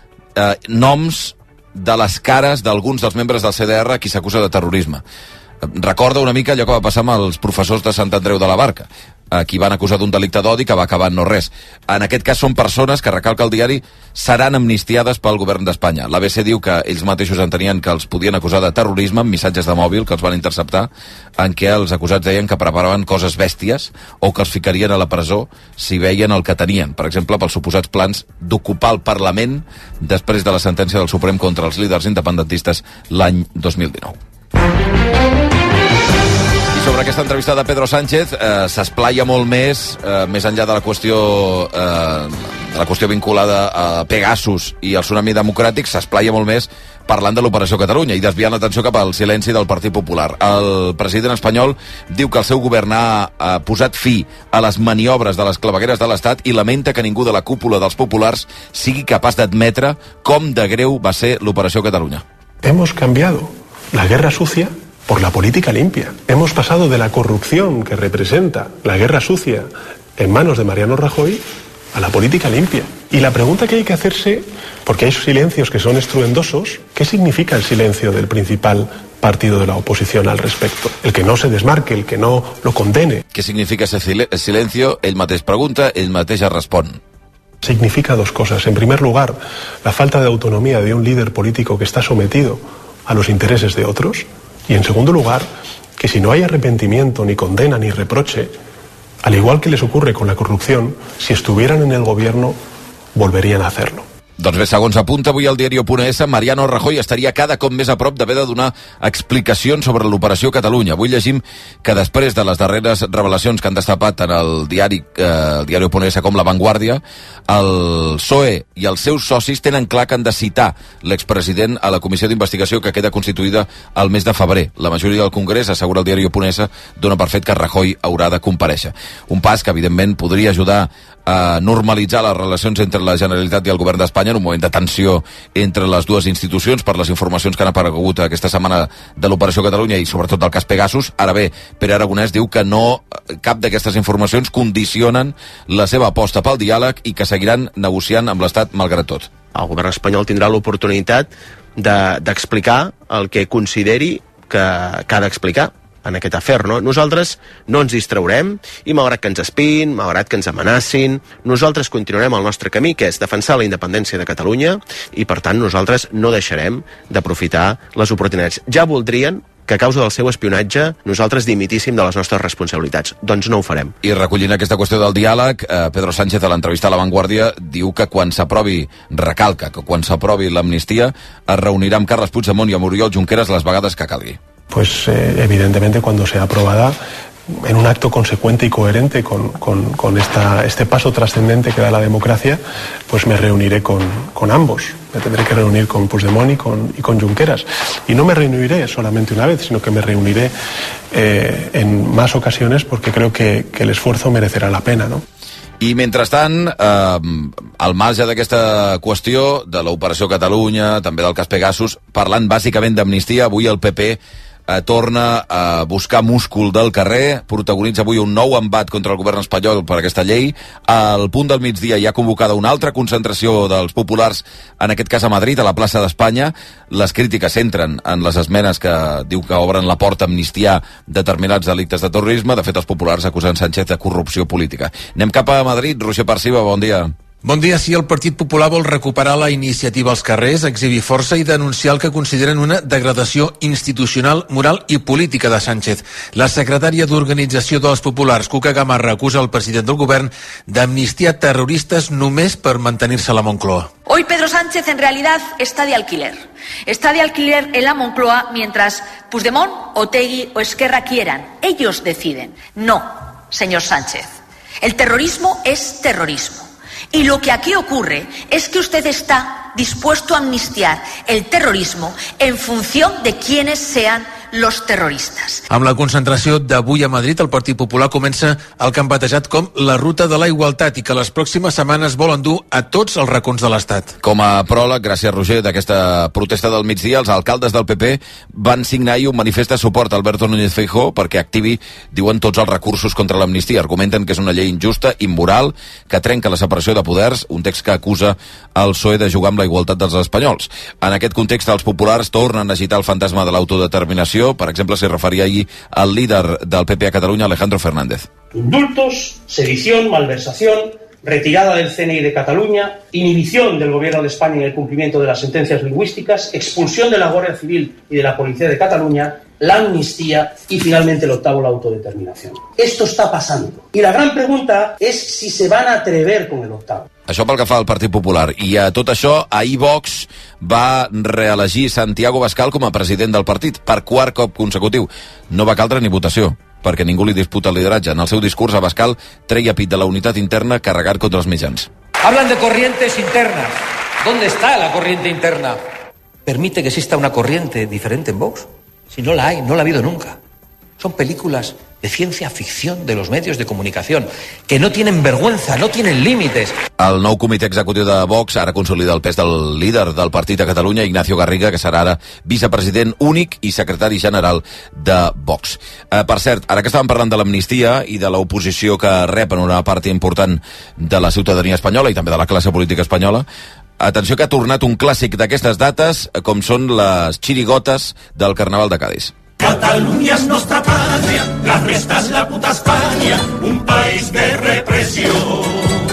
noms de les cares d'alguns dels membres del CDR a qui s'acusa de terrorisme. Recorda una mica allò que va passar amb els professors de Sant Andreu de la Barca, a qui van acusar d'un delicte d'odi que va acabar en no res. En aquest cas són persones que, recalca el diari, seran amnistiades pel govern d'Espanya. L'ABC diu que ells mateixos entenien que els podien acusar de terrorisme amb missatges de mòbil que els van interceptar, en què els acusats deien que preparaven coses bèsties o que els ficarien a la presó si veien el que tenien. Per exemple, pels suposats plans d'ocupar el Parlament després de la sentència del Suprem contra els líders independentistes l'any 2019. Sobre aquesta entrevista de Pedro Sánchez s'esplaia molt més enllà de la qüestió vinculada a Pegasus i al tsunami democràtic, s'esplaia molt més parlant de l'Operació Catalunya i desviant l'atenció cap al silenci del Partit Popular. El president espanyol diu que el seu govern ha posat fi a les maniobres de les clavegueres de l'Estat i lamenta que ningú de la cúpula dels populars sigui capaç d'admetre com de greu va ser l'Operació Catalunya. Hemos cambiado la guerra sucia por la política limpia. Hemos pasado de la corrupción que representa la guerra sucia en manos de Mariano Rajoy a la política limpia. Y la pregunta que hay que hacerse, porque hay silencios que son estruendosos, ¿qué significa el silencio del principal partido de la oposición al respecto? El que no se desmarque, el que no lo condene. ¿Qué significa ese silencio? Ell mateix pregunta, ell mateix respon. Significa dos cosas. En primer lugar, la falta de autonomía de un líder político que está sometido a los intereses de otros. Y en segundo lugar, que si no hay arrepentimiento, ni condena, ni reproche, al igual que les ocurre con la corrupción, si estuvieran en el gobierno, volverían a hacerlo. Doncs bé, segons apunta avui el diario.es, Mariano Rajoy estaria cada cop més a prop d'haver de donar explicacions sobre l'Operació Catalunya. Avui llegim que després de les darreres revelacions que han destapat tant el diario.es com La Vanguardia, el PSOE i els seus socis tenen clar que han de citar l'expresident a la comissió d'investigació que queda constituïda al mes de febrer. La majoria del Congrés, assegura el diario.es, dona per fet que Rajoy haurà de comparèixer. Un pas que, evidentment, podria ajudar a normalitzar les relacions entre la Generalitat i el govern d'Espanya en un moment de tensió entre les dues institucions per les informacions que han aparegut aquesta setmana de l'Operació Catalunya i sobretot del cas Pegasus. Ara bé, Pere Aragonès diu que cap d'aquestes informacions condicionen la seva aposta pel diàleg i que seguiran negociant amb l'Estat malgrat tot. El govern espanyol tindrà l'oportunitat d'explicar el que consideri que ha d'explicar en aquest afer, no? Nosaltres no ens distraurem i malgrat que ens espiïn, malgrat que ens amenacin, nosaltres continuarem el nostre camí, que és defensar la independència de Catalunya i, per tant, nosaltres no deixarem d'aprofitar les oportunitats. Ja voldrien que a causa del seu espionatge nosaltres dimitíssim de les nostres responsabilitats. Doncs no ho farem. I recollint aquesta qüestió del diàleg, Pedro Sánchez a l'entrevista a La Vanguardia diu que quan s'aprovi, recalca que quan s'aprovi l'amnistia es reunirà amb Carles Puigdemont i amb Oriol Junqueras les vegades que calgui. Pues evidentemente cuando sea aprobada en un acto consecuente y coherente con este paso trascendente que da la democracia, pues me reuniré con ambos. Me tendré que reunir con Puigdemont y con Junqueras. Y no me reuniré solamente una vez, sino que me reuniré en más ocasiones porque creo que el esfuerzo merecerá la pena, ¿no? I mentrestant, al marge d'aquesta qüestió de l'Operació Catalunya, també del cas Pegasus, parlant bàsicament d'amnistia, avui el PP torna a buscar múscul del carrer, protagonitza avui un nou embat contra el govern espanyol per aquesta llei. Al punt del migdia hi ha convocada una altra concentració dels populars, en aquest cas a Madrid, a la plaça d'Espanya. Les crítiques centren en les esmenes que diu que obren la porta a amnistiar determinats delictes de terrorisme. De fet, els populars acusen Sánchez de corrupció política. Anem cap a Madrid. Roger Parciba, bon dia. Bon dia. Sí, el Partit Popular vol recuperar la iniciativa als carrers, exhibir força i denunciar el que consideren una degradació institucional, moral i política de Sánchez. La secretària d'Organització dels Populars, Cuca Gamarra, acusa el president del govern d'amnistiar terroristes només per mantenir-se a la Moncloa. Hoy Pedro Sánchez en realidad está de alquiler. Está de alquiler en la Moncloa mientras Puigdemont, Otegi o Esquerra quieran. Ellos deciden. No, señor Sánchez. El terrorismo es terrorismo. Y lo que aquí ocurre es que usted está dispuesto a amnistiar el terrorismo en función de quiénes sean los terroristas. Amb la concentració d'avui a Madrid, el Partit Popular comença el que han batejat com la ruta de la igualtat i que les pròximes setmanes volen dur a tots els racons de l'Estat. Com a pròleg, gràcies Roger, d'aquesta protesta del migdia, els alcaldes del PP van signar ahir un manifest de suport a Alberto Núñez Feijóo perquè activi, diuen, tots els recursos contra l'amnistia. Argumenten que és una llei injusta, immoral, que trenca la separació de poders, un text que acusa el PSOE de jugar amb la igualtat dels espanyols. En aquest context, els populars tornen a agitar el fantasma de l'autodeterminació. Per exemple, s'hi referia ahir al líder del PP a Catalunya, Alejandro Fernández. Indultos, sedición, malversación, retirada del CNI de Cataluña, inhibición del Gobierno de España en el cumplimiento de las sentencias lingüísticas, expulsión de la Guardia Civil y de la Policía de Cataluña, la amnistía y finalmente el octavo, la autodeterminación. Esto está pasando. Y la gran pregunta es si se van a atrever con el octavo. Això pel que fa al Partit Popular. I a tot això, ahir Vox va reelegir Santiago Bascal com a president del partit per quart cop consecutiu. No va caldre ni votació, perquè ningú li disputa el lideratge. En el seu discurs, Abascal treia pit de la unitat interna carregat contra els mitjans. Hablan de corrientes internas. ¿Dónde está la corriente interna? ¿Permite que exista una corriente diferente en Vox? Si no la hay, no la ha habido nunca. Son películas de ciencia ficción de los medios de comunicación, que no tienen vergüenza, no tienen límites. El nou comitè executiu de Vox ara consolida el pes del líder del partit a Catalunya, Ignacio Garriga, que serà ara vicepresident únic i secretari general de Vox. Per cert, ara que estàvem parlant de l'amnistia i de l'oposició que rep en una part important de la ciutadania espanyola i també de la classe política espanyola, atenció que ha tornat un clàssic d'aquestes dates, com són les chirigotes del Carnaval de Cádiz. Cataluña es nuestra patria, la resta es la puta España, un país de represión.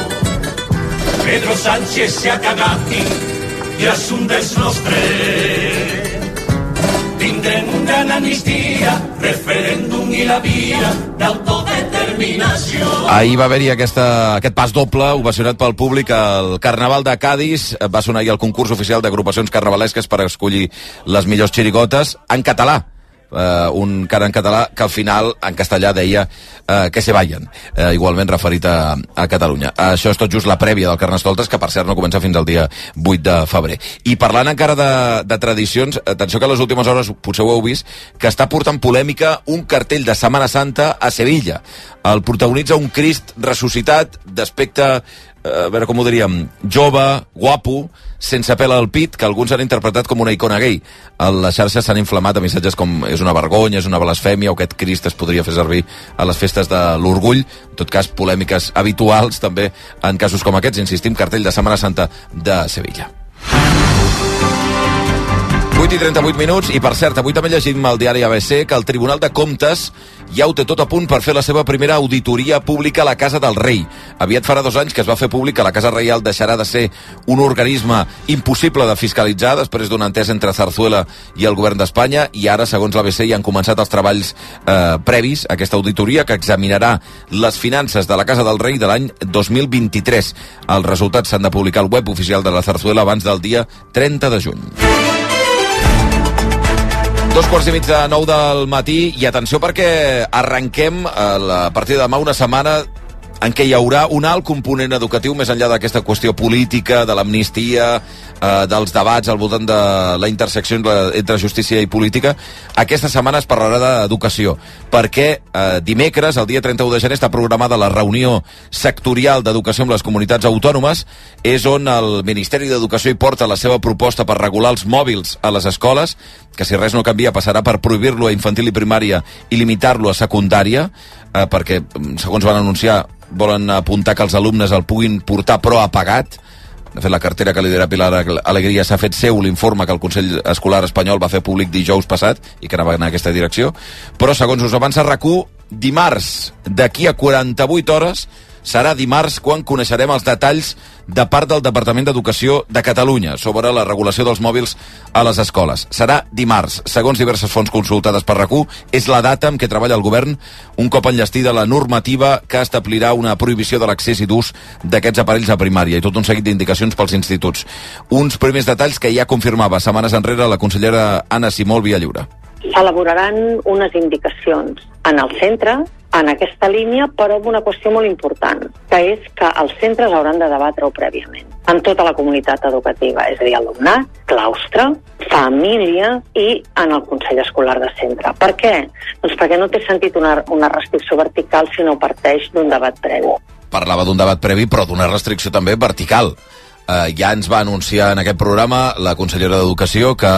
Pedro Sánchez se ha cagat i és un dels nostres. Tindrem un gran amnistia, referèndum i la via d'autodeterminació. Ahir va haver-hi aquest pas doble ovacionat pel públic al Carnaval de Cádiz. Va sonar ahir el concurs oficial d'agrupacions carnavalesques per escollir les millors xirigotes en català. Un cara en català que al final en castellà deia que se vayan, igualment referit a Catalunya. Això és tot just la prèvia del Carnestoltes, que per cert no comença fins al dia 8 de febrer. I parlant encara de tradicions, atenció que a les últimes hores potser ho heu vist, que està portant polèmica un cartell de Setmana Santa a Sevilla. El protagonitza un Crist ressuscitat d'aspecte, a veure com ho diríem, jove, guapo, sense pèl al pit, que alguns han interpretat com una icona gay. A les xarxes s'han inflamat a missatges com és una vergonya, és una blasfèmia, o aquest Crist es podria fer servir a les festes de l'orgull. En tot cas, polèmiques habituals també en casos com aquests. Insistim, cartell de Setmana Santa de Sevilla. 8 i 38 minuts, i per cert, avui també llegim al diari ABC que el Tribunal de Comptes ja ho té tot a punt per fer la seva primera auditoria pública a la Casa del Rei. Aviat farà 2 anys que es va fer públic que la Casa Reial deixarà de ser un organisme impossible de fiscalitzar després d'un entès entre Zarzuela i el govern d'Espanya, i ara, segons l'ABC, ja han començat els treballs previs a aquesta auditoria que examinarà les finances de la Casa del Rei de l'any 2023. Els resultats s'han de publicar al web oficial de la Zarzuela abans del dia 30 de juny. 8:45 del matí, i atenció perquè arrenquem a partir de demà una setmana en què hi haurà un alt component educatiu més enllà d'aquesta qüestió política, de l'amnistia, dels debats al voltant de la intersecció entre justícia i política. Aquesta setmana es parlarà d'educació, perquè dimecres, el dia 31 de gener, està programada la reunió sectorial d'educació amb les comunitats autònomes, és on el Ministeri d'Educació hi porta la seva proposta per regular els mòbils a les escoles, que si res no canvia passarà per prohibir-lo a infantil i primària i limitar-lo a secundària, perquè, segons van anunciar, volen apuntar que els alumnes el puguin portar però apagat. De fet, la cartera que lidera Pilar Alegria s'ha fet seu l'informe que el Consell Escolar Espanyol va fer públic dijous passat i que anava en aquesta direcció. Però, segons us avança RAC1, dimarts, d'aquí a 48 hores, serà dimarts quan coneixerem els detalls de part del Departament d'Educació de Catalunya sobre la regulació dels mòbils a les escoles. Serà dimarts. Segons diverses fonts consultades per RAC1, és la data amb què treballa el govern un cop enllestida la normativa que establirà una prohibició de l'accés i d'ús d'aquests aparells a primària i tot un seguit d'indicacions pels instituts. Uns primers detalls que ja confirmava setmanes enrere la consellera Anna Simó al Via Lliure. S'elaboraran unes indicacions en el centre, en aquesta línia, però amb una qüestió molt important, que és que els centres hauran de debatre-ho prèviament amb tota la comunitat educativa, és a dir, alumnat, claustre, família i en el Consell Escolar de Centre. Per què? Doncs perquè no té sentit una restricció vertical si no parteix d'un debat previ. Parlava d'un debat previ, però d'una restricció també vertical. Ja ens va anunciar en aquest programa la consellera d'Educació que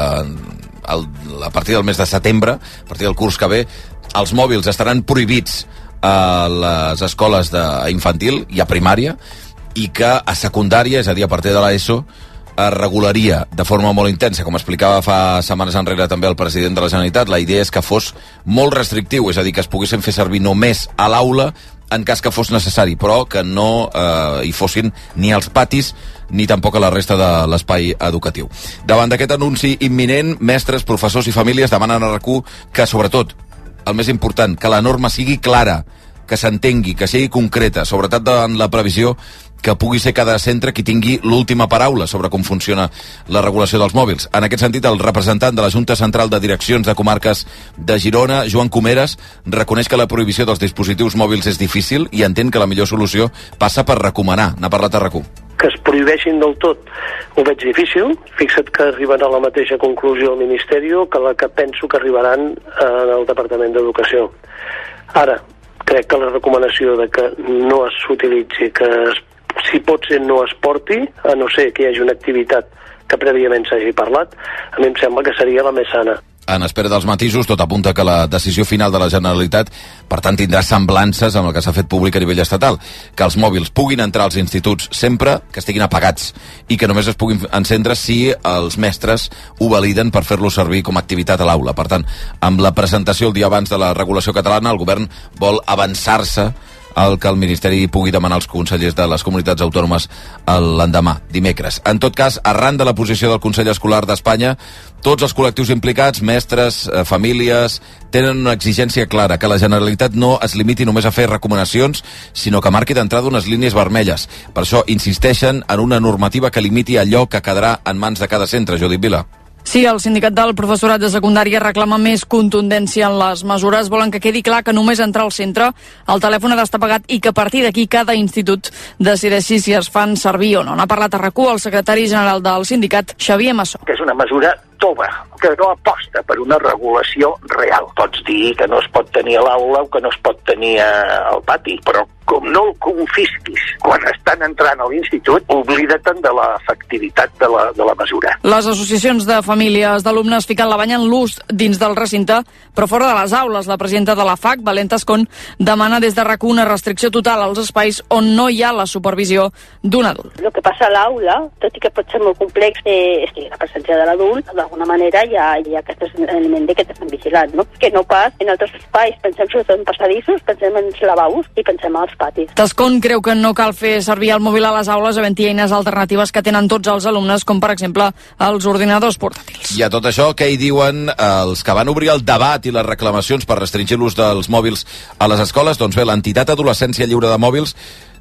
a partir del mes de setembre, a partir del curs que ve, els mòbils estaran prohibits a les escoles d'infantil i a primària i que a secundària, és a dir, a partir de l'ESO, es regularia de forma molt intensa, com explicava fa setmanes enrere també el president de la Generalitat. La idea és que fos molt restrictiu, és a dir, que es poguessin fer servir només a l'aula en cas que fos necessari, però que no hi fossin ni als patis ni tampoc a la resta de l'espai educatiu. Davant d'aquest anunci imminent, mestres, professors i famílies demanen a RAC1 que, sobretot, el més important, que la norma sigui clara, que s'entengui, que sigui concreta, sobretot davant la previsió que pugui ser cada centre qui tingui l'última paraula sobre com funciona la regulació dels mòbils. En aquest sentit, el representant de la Junta Central de Direccions de Comarques de Girona, Joan Comeres, reconeix que la prohibició dels dispositius mòbils és difícil i entén que la millor solució passa per recomanar. N'ha parlat a RAC1. Que es prohibeixin del tot ho veig difícil. Fixa't que arriben a la mateixa conclusió al Ministeri que la que penso que arribaran al Departament d'Educació. Ara, crec que la recomanació de que no s'utilitzi, que si pot ser no es porti, a no ser que hi hagi una activitat que prèviament s'hagi parlat, a mi em sembla que seria la més sana. En espera dels matisos, tot apunta que la decisió final de la Generalitat, per tant, tindrà semblances amb el que s'ha fet públic a nivell estatal, que els mòbils puguin entrar als instituts sempre que estiguin apagats i que només es puguin encendre si els mestres ho validen per fer-los servir com a activitat a l'aula. Per tant, amb la presentació el dia abans de la regulació catalana, el govern vol avançar-se el que el Ministeri pugui demanar als consellers de les comunitats autònomes l'endemà, dimecres. En tot cas, arran de la posició del Consell Escolar d'Espanya, tots els col·lectius implicats, mestres, famílies, tenen una exigència clara, que la Generalitat no es limiti només a fer recomanacions, sinó que marqui d'entrada unes línies vermelles. Per això insisteixen en una normativa que limiti allò que quedarà en mans de cada centre. Judit Vila. Sí, el sindicat del professorat de secundària reclama més contundència en les mesures. Volen que quedi clar que només entrar al centre el telèfon ha d'estar pagat i que a partir d'aquí cada institut decideixi si es fan servir o no. N'ha parlat a RAC1 el secretari general del sindicat, Xavier Massó. Que és una mesura tova, que no aposta per una regulació real. Pots dir que no es pot tenir a l'aula o que no es pot tenir al pati, però com no el confisquis quan estan entrant a l'institut, oblida't de l'efectivitat de la mesura. Les associacions de famílies d'alumnes fiquen la banya en l'ús dins del recinte, però fora de les aules. La presidenta de la FAC, Valenta Escon, demana des de RAC1 una restricció total als espais on no hi ha la supervisió d'un adult. El que passa a l'aula, tot i que pot ser molt complex, és que la presència de l'adult, d'alguna manera hi ha aquest element de que t'estan vigilant, no? Que no pas en altres espais. Pensem sobretot en passadissos, pensem en lavabos i pensem als patis. Tascon creu que no cal fer servir el mòbil a les aules havent-hi eines alternatives que tenen tots els alumnes, com per exemple els ordinadors portàtils. I a tot això, què hi diuen els que van obrir el debat i les reclamacions per restringir l'ús dels mòbils a les escoles? Doncs bé, l'entitat Adolescència Lliure de Mòbils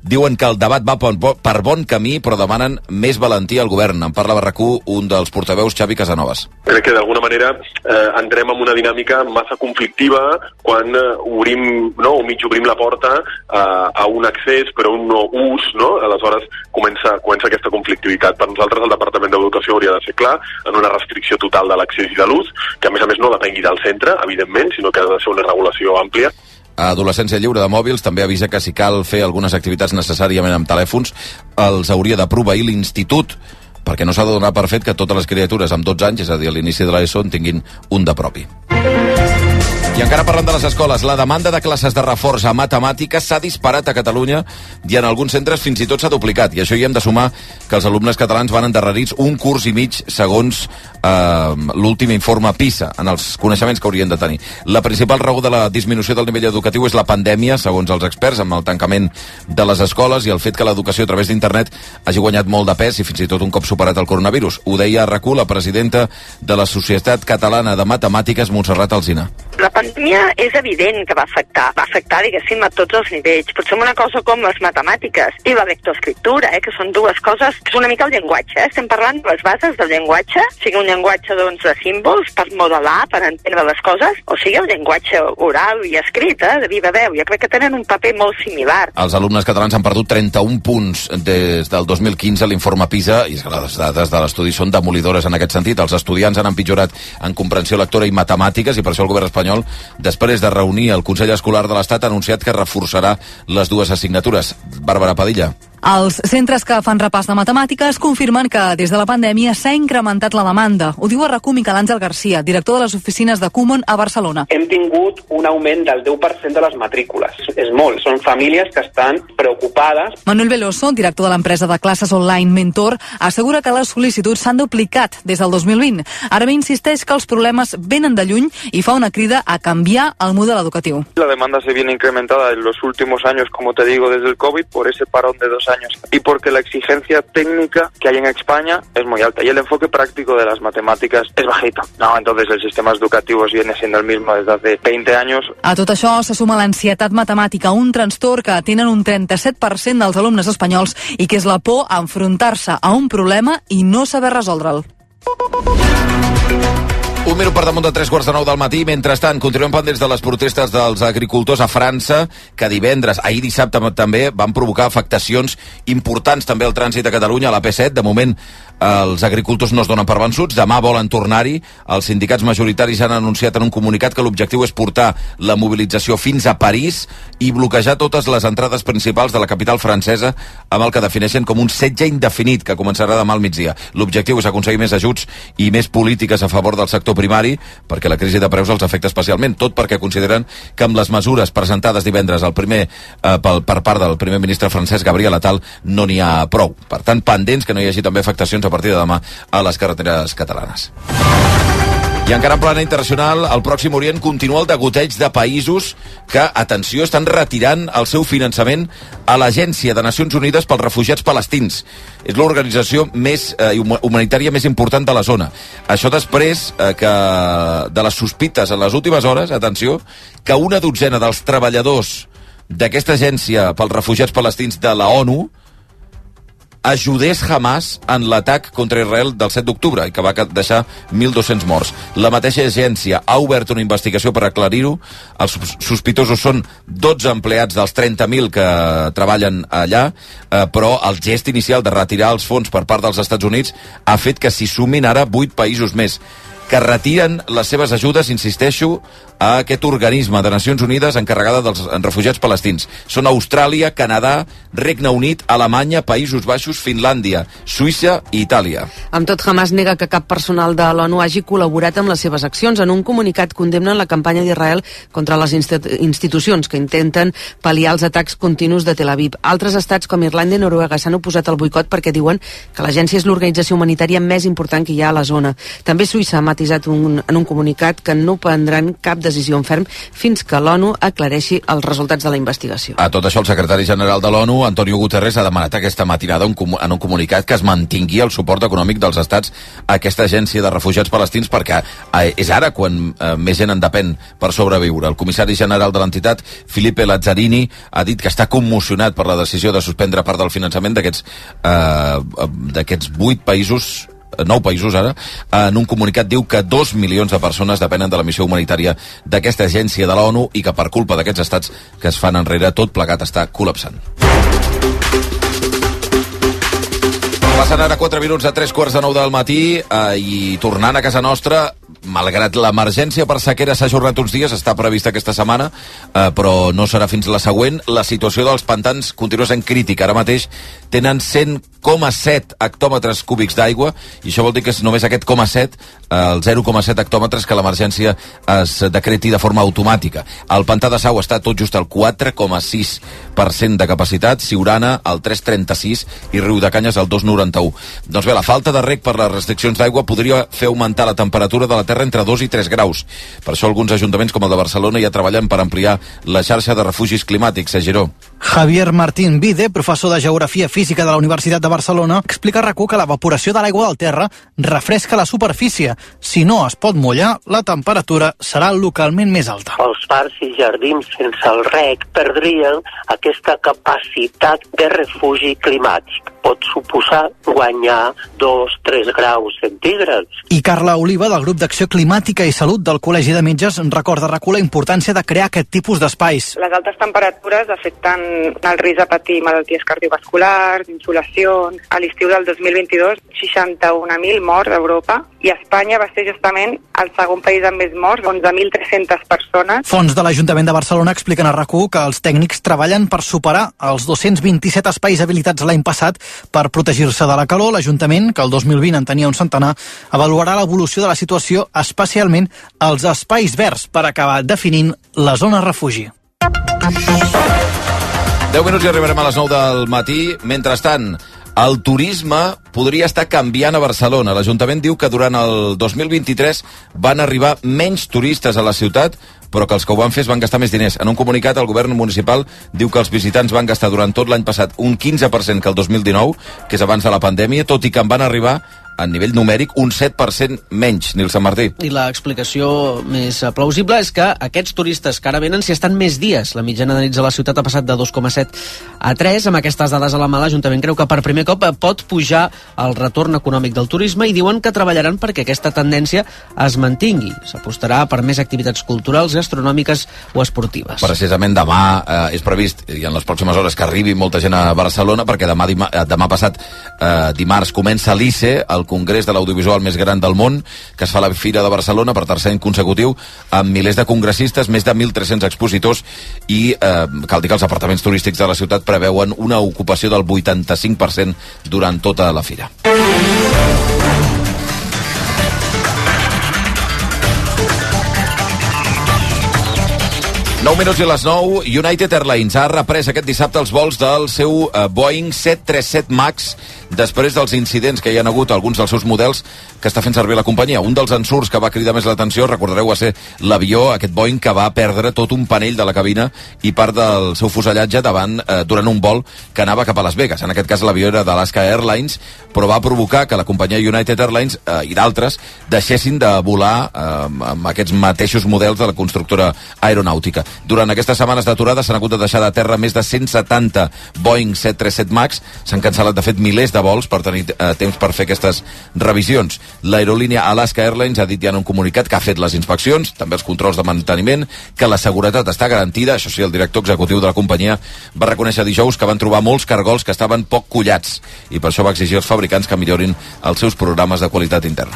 Diuen que el debat va per bon camí, però demanen més valentia al govern. En parla a RAC1 un dels portaveus, Xavi Casanovas. Crec que d'alguna manera entrem en una dinàmica massa conflictiva quan obrim, no, o mig obrim la porta a un accés però un no ús, no? Aleshores comença aquesta conflictivitat. Per nosaltres el Departament d'Educació hauria de ser clar en una restricció total de l'accés i de l'ús, que a més no depengui del centre, evidentment, sinó que ha de ser una regulació àmplia. Adolescència Lliure de Mòbils també avisa que si cal fer algunes activitats necessàriament amb telèfons, els hauria de proveir l'Institut, perquè no s'ha de donar per fet que totes les criatures amb 12 anys, és a dir, a l'inici de l'ESO, en tinguin un de propi. I encara parlant de les escoles, la demanda de classes de reforç a matemàtiques s'ha disparat a Catalunya i en alguns centres fins i tot s'ha duplicat. I això hi hem de sumar que els alumnes catalans van endarrerits un curs i mig segons l'últim informe PISA en els coneixements que haurien de tenir. La principal raó de la disminució del nivell educatiu és la pandèmia, segons els experts, amb el tancament de les escoles i el fet que l'educació a través d'internet hagi guanyat molt de pes i fins i tot un cop superat el coronavirus. Ho deia a RAC1 la presidenta de la Societat Catalana de Matemàtiques, Montserrat Alsina. La pandèmia és evident que va afectar, diguéssim, a tots els nivells. Potser una cosa com les matemàtiques i la lectoescriptura, que són dues coses, és una mica el llenguatge. Estem parlant de les bases del llenguatge, sigui un llenguatge doncs, de símbols per modelar, per entendre les coses, o sigui el llenguatge oral i escrit, de viva veu. Jo crec que tenen un paper molt similar. Els alumnes catalans han perdut 31 punts des del 2015 a l'informe PISA, i les dades de l'estudi són demolidores en aquest sentit. Els estudiants han empitjorat en comprensió lectora i matemàtiques, i per això el govern espanyol, després de reunir el Consell Escolar de l'Estat, ha anunciat que reforçarà les dues assignatures. Bàrbara Padilla. Els centres que fan repàs de matemàtiques confirmen que des de la pandèmia s'ha incrementat la demanda. Ho diu a RAC1 Miquel Àngel Garcia, director de les oficines de Kumon a Barcelona. Hem tingut un augment del 10% de les matrícules. És molt. Són famílies que estan preocupades. Manuel Veloso, director de l'empresa de classes online Mentor, assegura que les sol·licituds s'han duplicat des del 2020. Ara bé, insisteix que els problemes venen de lluny i fa una crida a canviar el model educatiu. La demanda se viene incrementada en los últimos años, como te digo, desde el COVID, por ese parón de 2 años. Y porque la exigencia técnica que hay en España es muy alta y el enfoque práctico de las matemáticas es bajito. No, entonces el sistema educativo viene siendo el mismo desde hace 20 años. A tot això se suma l'ansietat matemàtica, un trastorn que tenen un 37% dels alumnes espanyols i que és la por a enfrontar-se a un problema i no saber resoldre'l. Un minut per damunt de 3:15 del matí. Mentrestant, continuem pendents de les protestes dels agricultors a França, que divendres, ahir dissabte també, van provocar afectacions importants també al trànsit a Catalunya, a la P7. De moment, els agricultors no es donen per vençuts. Demà volen tornar-hi. Els sindicats majoritaris han anunciat en un comunicat que l'objectiu és portar la mobilització fins a París i bloquejar totes les entrades principals de la capital francesa, amb el que defineixen com un setge indefinit que començarà demà al migdia. L'objectiu és aconseguir més ajuts i més polítiques a favor del sector primari, perquè la crisi de preus els afecta especialment, tot perquè consideren que amb les mesures presentades divendres per part del primer ministre francès Gabriel Attal no n'hi ha prou. Per tant, pendents que no hi hagi també afectacions a partir de demà a les carreteres catalanes. I encara en plana internacional, al Pròxim Orient continua el degoteig de països que, atenció, estan retirant el seu finançament a l'Agència de Nacions Unides pels Refugiats Palestins. És l'organització més humanitària més important de la zona. Això després de les sospites en les últimes hores, atenció, que una dotzena dels treballadors d'aquesta agència pels refugiats palestins de la ONU ajudés Hamas en l'atac contra Israel del 7 d'octubre i que va deixar 1.200 morts. La mateixa agència ha obert una investigació per aclarir-ho. Els sospitosos són 12 empleats dels 30.000 que treballen allà, però el gest inicial de retirar els fons per part dels Estats Units ha fet que s'hi sumin ara 8 països més que retiren les seves ajudes, insisteixo, a aquest organisme de Nacions Unides encarregada dels refugiats palestins. Són Austràlia, Canadà, Regne Unit, Alemanya, Països Baixos, Finlàndia, Suïssa i Itàlia. Amb tot, Hamas nega que cap personal de l'ONU hagi col·laborat amb les seves accions. En un comunicat condemnen la campanya d'Israel contra les institucions que intenten pal·liar els atacs continus de Tel Aviv. Altres estats com Irlanda i Noruega s'han oposat al boicot perquè diuen que l'agència és l'organització humanitària més important que hi ha a la zona. També Suïssa ha matisat en un comunicat que no prendran cap decisió en ferm fins que l'ONU aclareixi els resultats de la investigació. A tot això, el secretari general de l'ONU, Antonio Guterres, ha demanat aquesta matinada en un comunicat que es mantingui el suport econòmic dels estats a aquesta agència de refugiats palestins, perquè és ara quan més gent en depèn per sobreviure. El comissari general de l'entitat, Filipe Lazzarini, ha dit que està commocionat per la decisió de suspendre part del finançament d'aquests 8 països, 9 països ara. En un comunicat diu que 2 milions de persones depenen de la missió humanitària d'aquesta agència de l'ONU i que per culpa d'aquests estats que es fan enrere, tot plegat està col·lapsant. Passen ara 4 minuts a 3:45 del matí i tornant a casa nostra, malgrat l'emergència per sequera s'ha ajornat uns dies, està prevista aquesta setmana, però no serà fins la següent. La situació dels pantans continua sent crítica. Ara mateix tenen 100,7 hectòmetres cúbics d'aigua, i això vol dir que és només aquest 0,7, el 0,7 hectòmetres que l'emergència es decreti de forma automàtica. El pantà de Sau està tot just al 4,6% de capacitat, Siurana al 3,36 i Riudecanyes al 2,91. Doncs bé, la falta de reg per les restriccions d'aigua podria fer augmentar la temperatura de la terra entre 2 i 3 graus. Per això alguns ajuntaments com el de Barcelona ja treballen per ampliar la xarxa de refugis climàtics a Giró. Javier Martín Vide, professor de Geografia Física de la Universitat de Barcelona, explica a RAC1 que l'evaporació de l'aigua del terra refresca la superfície. Si no es pot mullar, la temperatura serà localment més alta. Els parcs i jardins sense el reg perdrien aquesta capacitat de refugi climàtic. Pot suposar guanyar 2-3 graus centígrads. I Carla Oliva, del grup d'Acció Climàtica i Salut del Col·legi de Metges, recorda a RAC1 la importància de crear aquest tipus d'espais. Les altes temperatures afecten el risc de patir malalties cardiovasculars, insolacions. A l'estiu del 2022, 61.000 morts a Europa, i Espanya va ser justament el segon país amb més morts, 11.300 persones. Fons de l'Ajuntament de Barcelona expliquen a RAC1 que els tècnics treballen per superar els 227 espais habilitats l'any passat per protegir-se de la calor. L'Ajuntament, que el 2020 en tenia un centenar, avaluarà l'evolució de la situació, especialment els espais verds, per acabar definint la zona refugi. 10 minuts i arribarem a les 9 del matí. Mentrestant, el turisme podria estar canviant a Barcelona. L'Ajuntament diu que durant el 2023 van arribar menys turistes a la ciutat, però que els que ho van fer es van gastar més diners. En un comunicat, el govern municipal diu que els visitants van gastar durant tot l'any passat un 15% que el 2019, que és abans de la pandèmia, tot i que en van arribar a nivell numèric un 7% menys. Nil Sant Martí. I l'explicació més plausible és que aquests turistes que ara venen s'hi estan més dies. La mitjana de nits a la ciutat ha passat de 2,7 a 3. Amb aquestes dades a la mà, l'Ajuntament creu que per primer cop pot pujar el retorn econòmic del turisme i diuen que treballaran perquè aquesta tendència es mantingui. S'apostarà per més activitats culturals, gastronòmiques o esportives. Precisament demà és previst, i en les pròximes hores, que arribi molta gent a Barcelona, perquè demà passat, dimarts, comença l'ICE, el congrés de l'audiovisual més gran del món, que es fa a la Fira de Barcelona per tercer any consecutiu, amb milers de congressistes, més de 1.300 expositors, i cal dir que els apartaments turístics de la ciutat preveuen una ocupació del 85% durant tota la fira. 9 minuts i les 9. United Airlines ha reprès aquest dissabte els vols del seu Boeing 737 MAX després dels incidents que hi ha hagut alguns dels seus models que està fent servir la companyia. Un dels ensurts que va cridar més l'atenció, recordareu, va ser l'avió, aquest Boeing, que va perdre tot un panell de la cabina i part del seu fusellatge durant un vol que anava cap a Las Vegas. En aquest cas l'avió era d'Alaska Airlines, però va provocar que la companyia United Airlines i d'altres deixessin de volar amb aquests mateixos models de la constructora aeronàutica. Durant aquestes setmanes d'aturada s'han hagut de deixar de terra més de 170 Boeing 737 MAX. S'han cancel·lat, de fet, milers de vols per tenir temps per fer aquestes revisions. L'aerolínia Alaska Airlines ha dit ja en un comunicat que ha fet les inspeccions, també els controls de manteniment, que la seguretat està garantida. Això sí, el director executiu de la companyia va reconèixer dijous que van trobar molts cargols que estaven poc collats i per això va exigir als fabricants que millorin els seus programes de qualitat interna.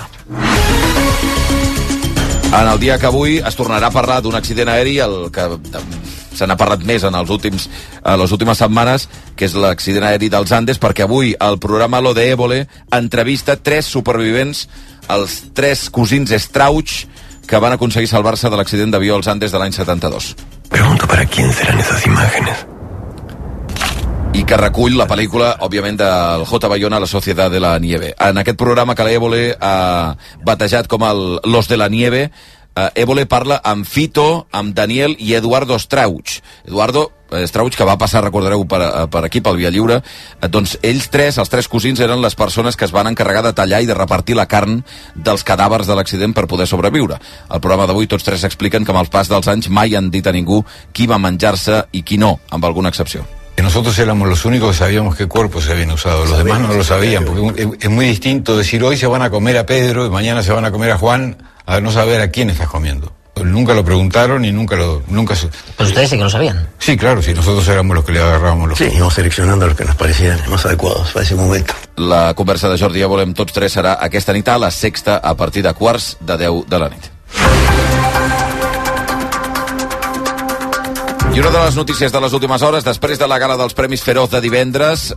En el dia que avui es tornarà a parlar d'un accident aeri, el que se n'ha parlat més en les últimes setmanes, que és l'accident aeri dels Andes, perquè avui el programa Lo de Évole entrevista 3 supervivents, els 3 cosins Strauch, que van aconseguir salvar-se de l'accident d'avió als Andes de l'any 72. Pregunto para quién serán esas imágenes. i que recull la pel·lícula, òbviament, del J. Bayona, La Sociedad de la Nieve. En aquest programa que l'Évole ha batejat com Los de la Nieve, Évole parla amb Fito, amb Daniel i Eduardo Strauch. Eduardo Strauch, que va passar, recordareu, per aquí, pel Via Lliure. Doncs ells tres, els tres cosins, eren les persones que es van encarregar de tallar i de repartir la carn dels cadàvers de l'accident per poder sobreviure. Al programa d'avui tots tres expliquen que amb el pas dels anys mai han dit a ningú qui va menjar-se i qui no, amb alguna excepció. Nosotros éramos los únicos que sabíamos qué cuerpos se habían usado, los demás no lo sabían, porque es muy distinto decir hoy se van a comer a Pedro y mañana se van a comer a Juan, a no saber a quién estás comiendo. Nunca lo preguntaron y nunca. Pero ustedes sí que lo sabían. Sí, claro, sí, nosotros éramos los que le agarrábamos los... Sí, íbamos seleccionando los que nos parecían más adecuados para ese momento. La conversa de Jordi Évole amb tots tres serà aquesta nit a la Sexta a partir de 9:45 de la nit. I una de les notícies de les últimes hores, després de la gala dels Premis Feroz de divendres,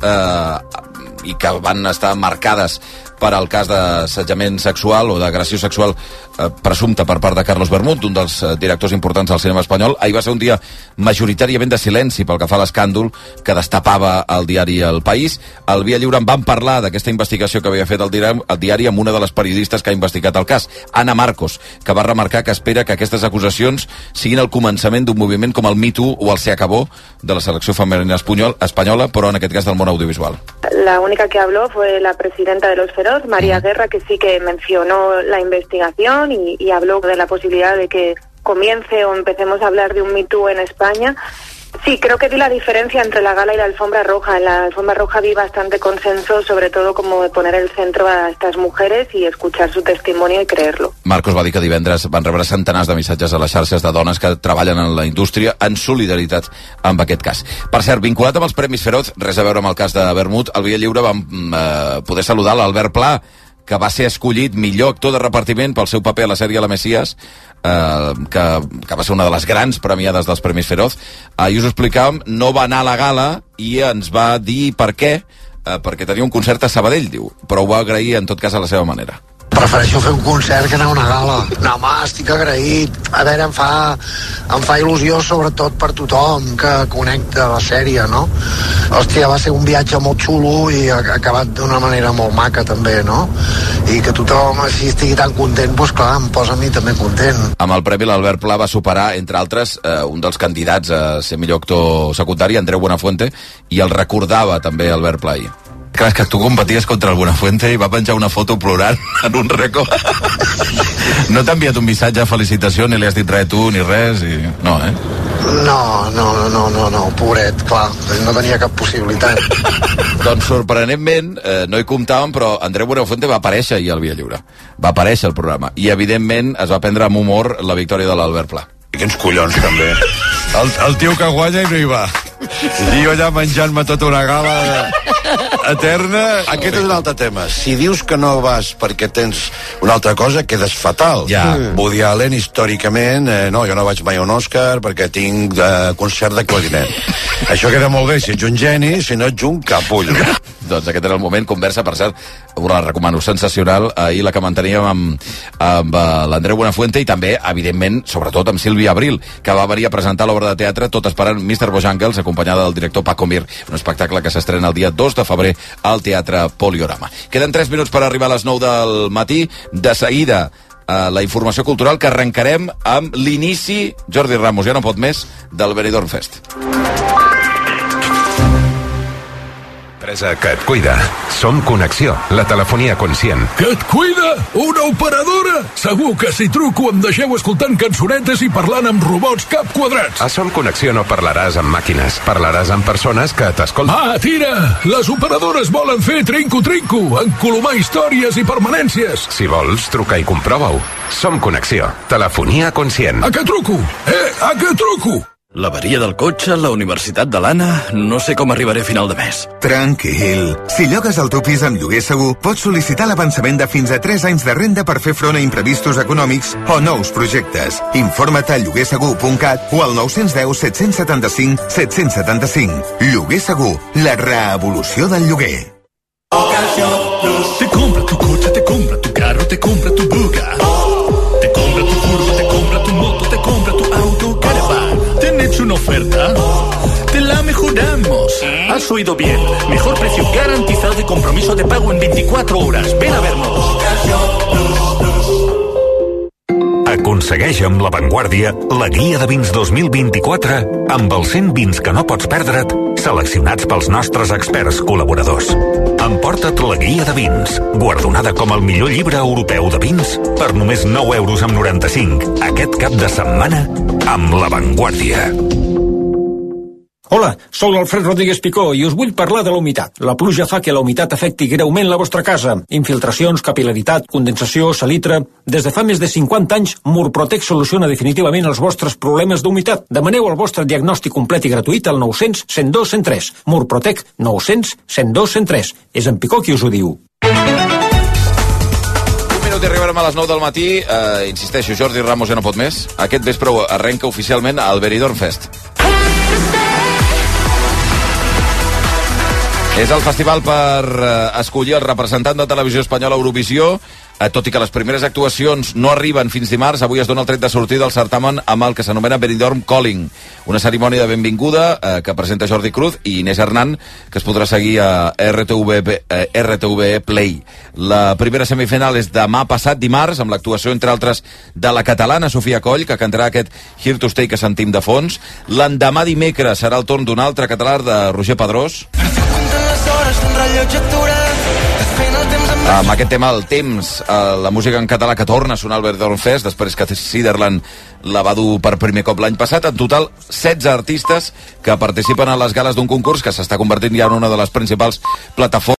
i que van estar marcades per al cas d'assetjament sexual o d'agressió sexual presumpta per part de Carlos Bermud, un dels directors importants del cinema espanyol. Ahir va ser un dia majoritàriament de silenci pel que fa a l'escàndol que destapava el diari El País. Al Via Lliure en van parlar d'aquesta investigació que havia fet el diari amb una de les periodistes que ha investigat el cas, Ana Marcos, que va remarcar que espera que aquestes acusacions siguin el començament d'un moviment com el Me Too o el Se Acabó de la selecció femenina espanyola, però en aquest cas del món audiovisual. La única que habló fue la presidenta de los Feroz, María Guerra, que sí que mencionó la investigación y habló de la posibilidad de que comience o empecemos a hablar de un Me Too en España. Sí, creo que vi la diferencia entre la gala y la alfombra roja. En la alfombra roja vi bastante consenso, sobre todo como de poner el centro a estas mujeres y escuchar su testimonio y creerlo. Marcos va dir que divendres van rebre centenars de missatges a les xarxes de dones que treballen en la indústria en solidaritat amb aquest cas. Per cert, vinculat amb els Premis Feroz, res a veure amb el cas de Bermud, al Via Lliure vam poder saludar l'Albert Pla, que va ser escollit millor actor de repartiment pel seu paper a la sèrie La Messias, que va ser una de les grans premiades dels Premis Feroz. I us ho explicàvem, no va anar a la gala i ens va dir per què, perquè tenia un concert a Sabadell, diu, però ho va agrair en tot cas a la seva manera. Prefereixo fer un concert que anar a una gala. No, home, estic agraït. A veure, em fa il·lusió sobretot per tothom que connecta la sèrie, no? Hòstia, va ser un viatge molt xulo i ha acabat d'una manera molt maca també, no? I que tothom així estigui tan content, doncs clar, em posa a mi també content. Amb el premi l'Albert Pla va superar, entre altres, un dels candidats a ser millor actor secundari, Andreu Buenafuente, i el recordava també Albert Pla ahir. Clar, és que tu competies contra el Buenafuente i va penjar una foto plorant en un racó. No t'ha enviat un missatge de felicitació, ni li has dit res tu, ni res, i... No, eh? No, pobret, clar, no tenia cap possibilitat. Doncs sorprenentment, no hi comptàvem, però Andreu Buenafuente va aparèixer ahir al Via Lliure. Va aparèixer al programa. I, evidentment, es va prendre amb humor la victòria de l'Albert Pla. Quins collons, també. El tio que guanya i no hi va. I jo allà menjant-me tota una gala eterna. Aquest és un altre tema. Si dius que no vas perquè tens una altra cosa, quedes fatal. Ja. Woody Allen, històricament, no, jo no vaig mai a un Òscar perquè tinc concert de clarinet. Això queda molt bé, si ets un geni, si no ets un capull. Doncs aquest era el moment, conversa, per cert, us la recomano, sensacional, ahir la que manteníem amb l'Andreu Buenafuente i també, evidentment, sobretot amb Sílvia Abril, que va venir a presentar l'obra de teatre tot esperant Mr. Bojangles, acompanyada del director Paco Mir, un espectacle que s'estrena el dia 2 de febrer al Teatre Poliorama. Queden 3 minuts per arribar a les 9 del matí. De seguida, la informació cultural que arrencarem amb l'inici, Jordi Ramos ja no pot més, del Benidorm Fest. Empresa que et cuida. Som Connexió, la telefonia conscient. Que et cuida? Una operadora? Segur que si truco em deixeu escoltant cançonetes i parlant amb robots cap quadrats. A Som Connexió no parlaràs amb màquines, parlaràs amb persones que t'escolten. Ah, tira! Les operadores volen fer trinco-trinco, encolomar històries i permanències. Si vols, truca i comprova-ho. Som Connexió, telefonia conscient. A què truco? A què truco? L'avaria del cotxe, la universitat de l'Anna... No sé com arribaré a final de mes. Tranquil. Si llogues el teu pis amb lloguer segur, pots sol·licitar l'avançament de fins a 3 anys de renda per fer front a imprevistos econòmics o nous projectes. Informa't a lloguersegur.cat o al 910 775 775. Lloguer Segur, la revolució del lloguer. Te compra tu coche, te compra tu carro, te compra tu buga. Te compra tu furgo, te compra tu moto, te compra tu auto, caravan. ¿Te han hecho una oferta? Te la mejoramos. vernos. Has oído bien. Mejor precio garantizado y compromiso de pago en 24 horas. Ven a vernos. Aconsegueix amb La Vanguardia la guia de vins 2024 amb els 100 vins que no pots perdre't, seleccionats pels nostres experts col·laboradors. Emporta't la guia de vins, guardonada com el millor llibre europeu de vins, per només 9,95 € aquest cap de setmana amb La Vanguardia. Hola, sóc l'Alfred Rodríguez Picó i us vull parlar de la humitat. La pluja fa que la humitat afecti greument la vostra casa. Infiltracions, capil·laritat, condensació, salitre... Des de fa més de 50 anys, Murprotec soluciona definitivament els vostres problemes d'humitat. Demaneu el vostre diagnòstic complet i gratuït al 900 102 103. Murprotec 900 102 103. És en Picó qui us ho diu. I arribarem a les 9 del matí. Insisteixo, Jordi Ramos ja no pot més. Aquest vespre arrenca oficialment el Benidorm Fest. És el festival per escollir el representant de televisió espanyola a Eurovisió. Tot i que les primeres actuacions no arriben fins dimarts, avui es dona el tret de sortida del certamen amb el que s'anomena Benidorm Calling, una cerimònia de benvinguda que presenta Jordi Cruz i Inés Hernán, que es podrà seguir a RTV Play. La primera semifinal és demà passat dimarts, amb l'actuació, entre altres, de la catalana Sofia Coll, que cantarà aquest Here to Stay que sentim de fons. L'endemà dimecres serà el torn d'un altre català, de Roger Pedrós. Amb aquest tema, el temps, la música en català que torna a sonar al Benidorm Fest, després que Siderland la va dur per primer cop l'any passat. En total, 16 artistes que participen a les gales d'un concurs que s'està convertint ja en una de les principals plataformes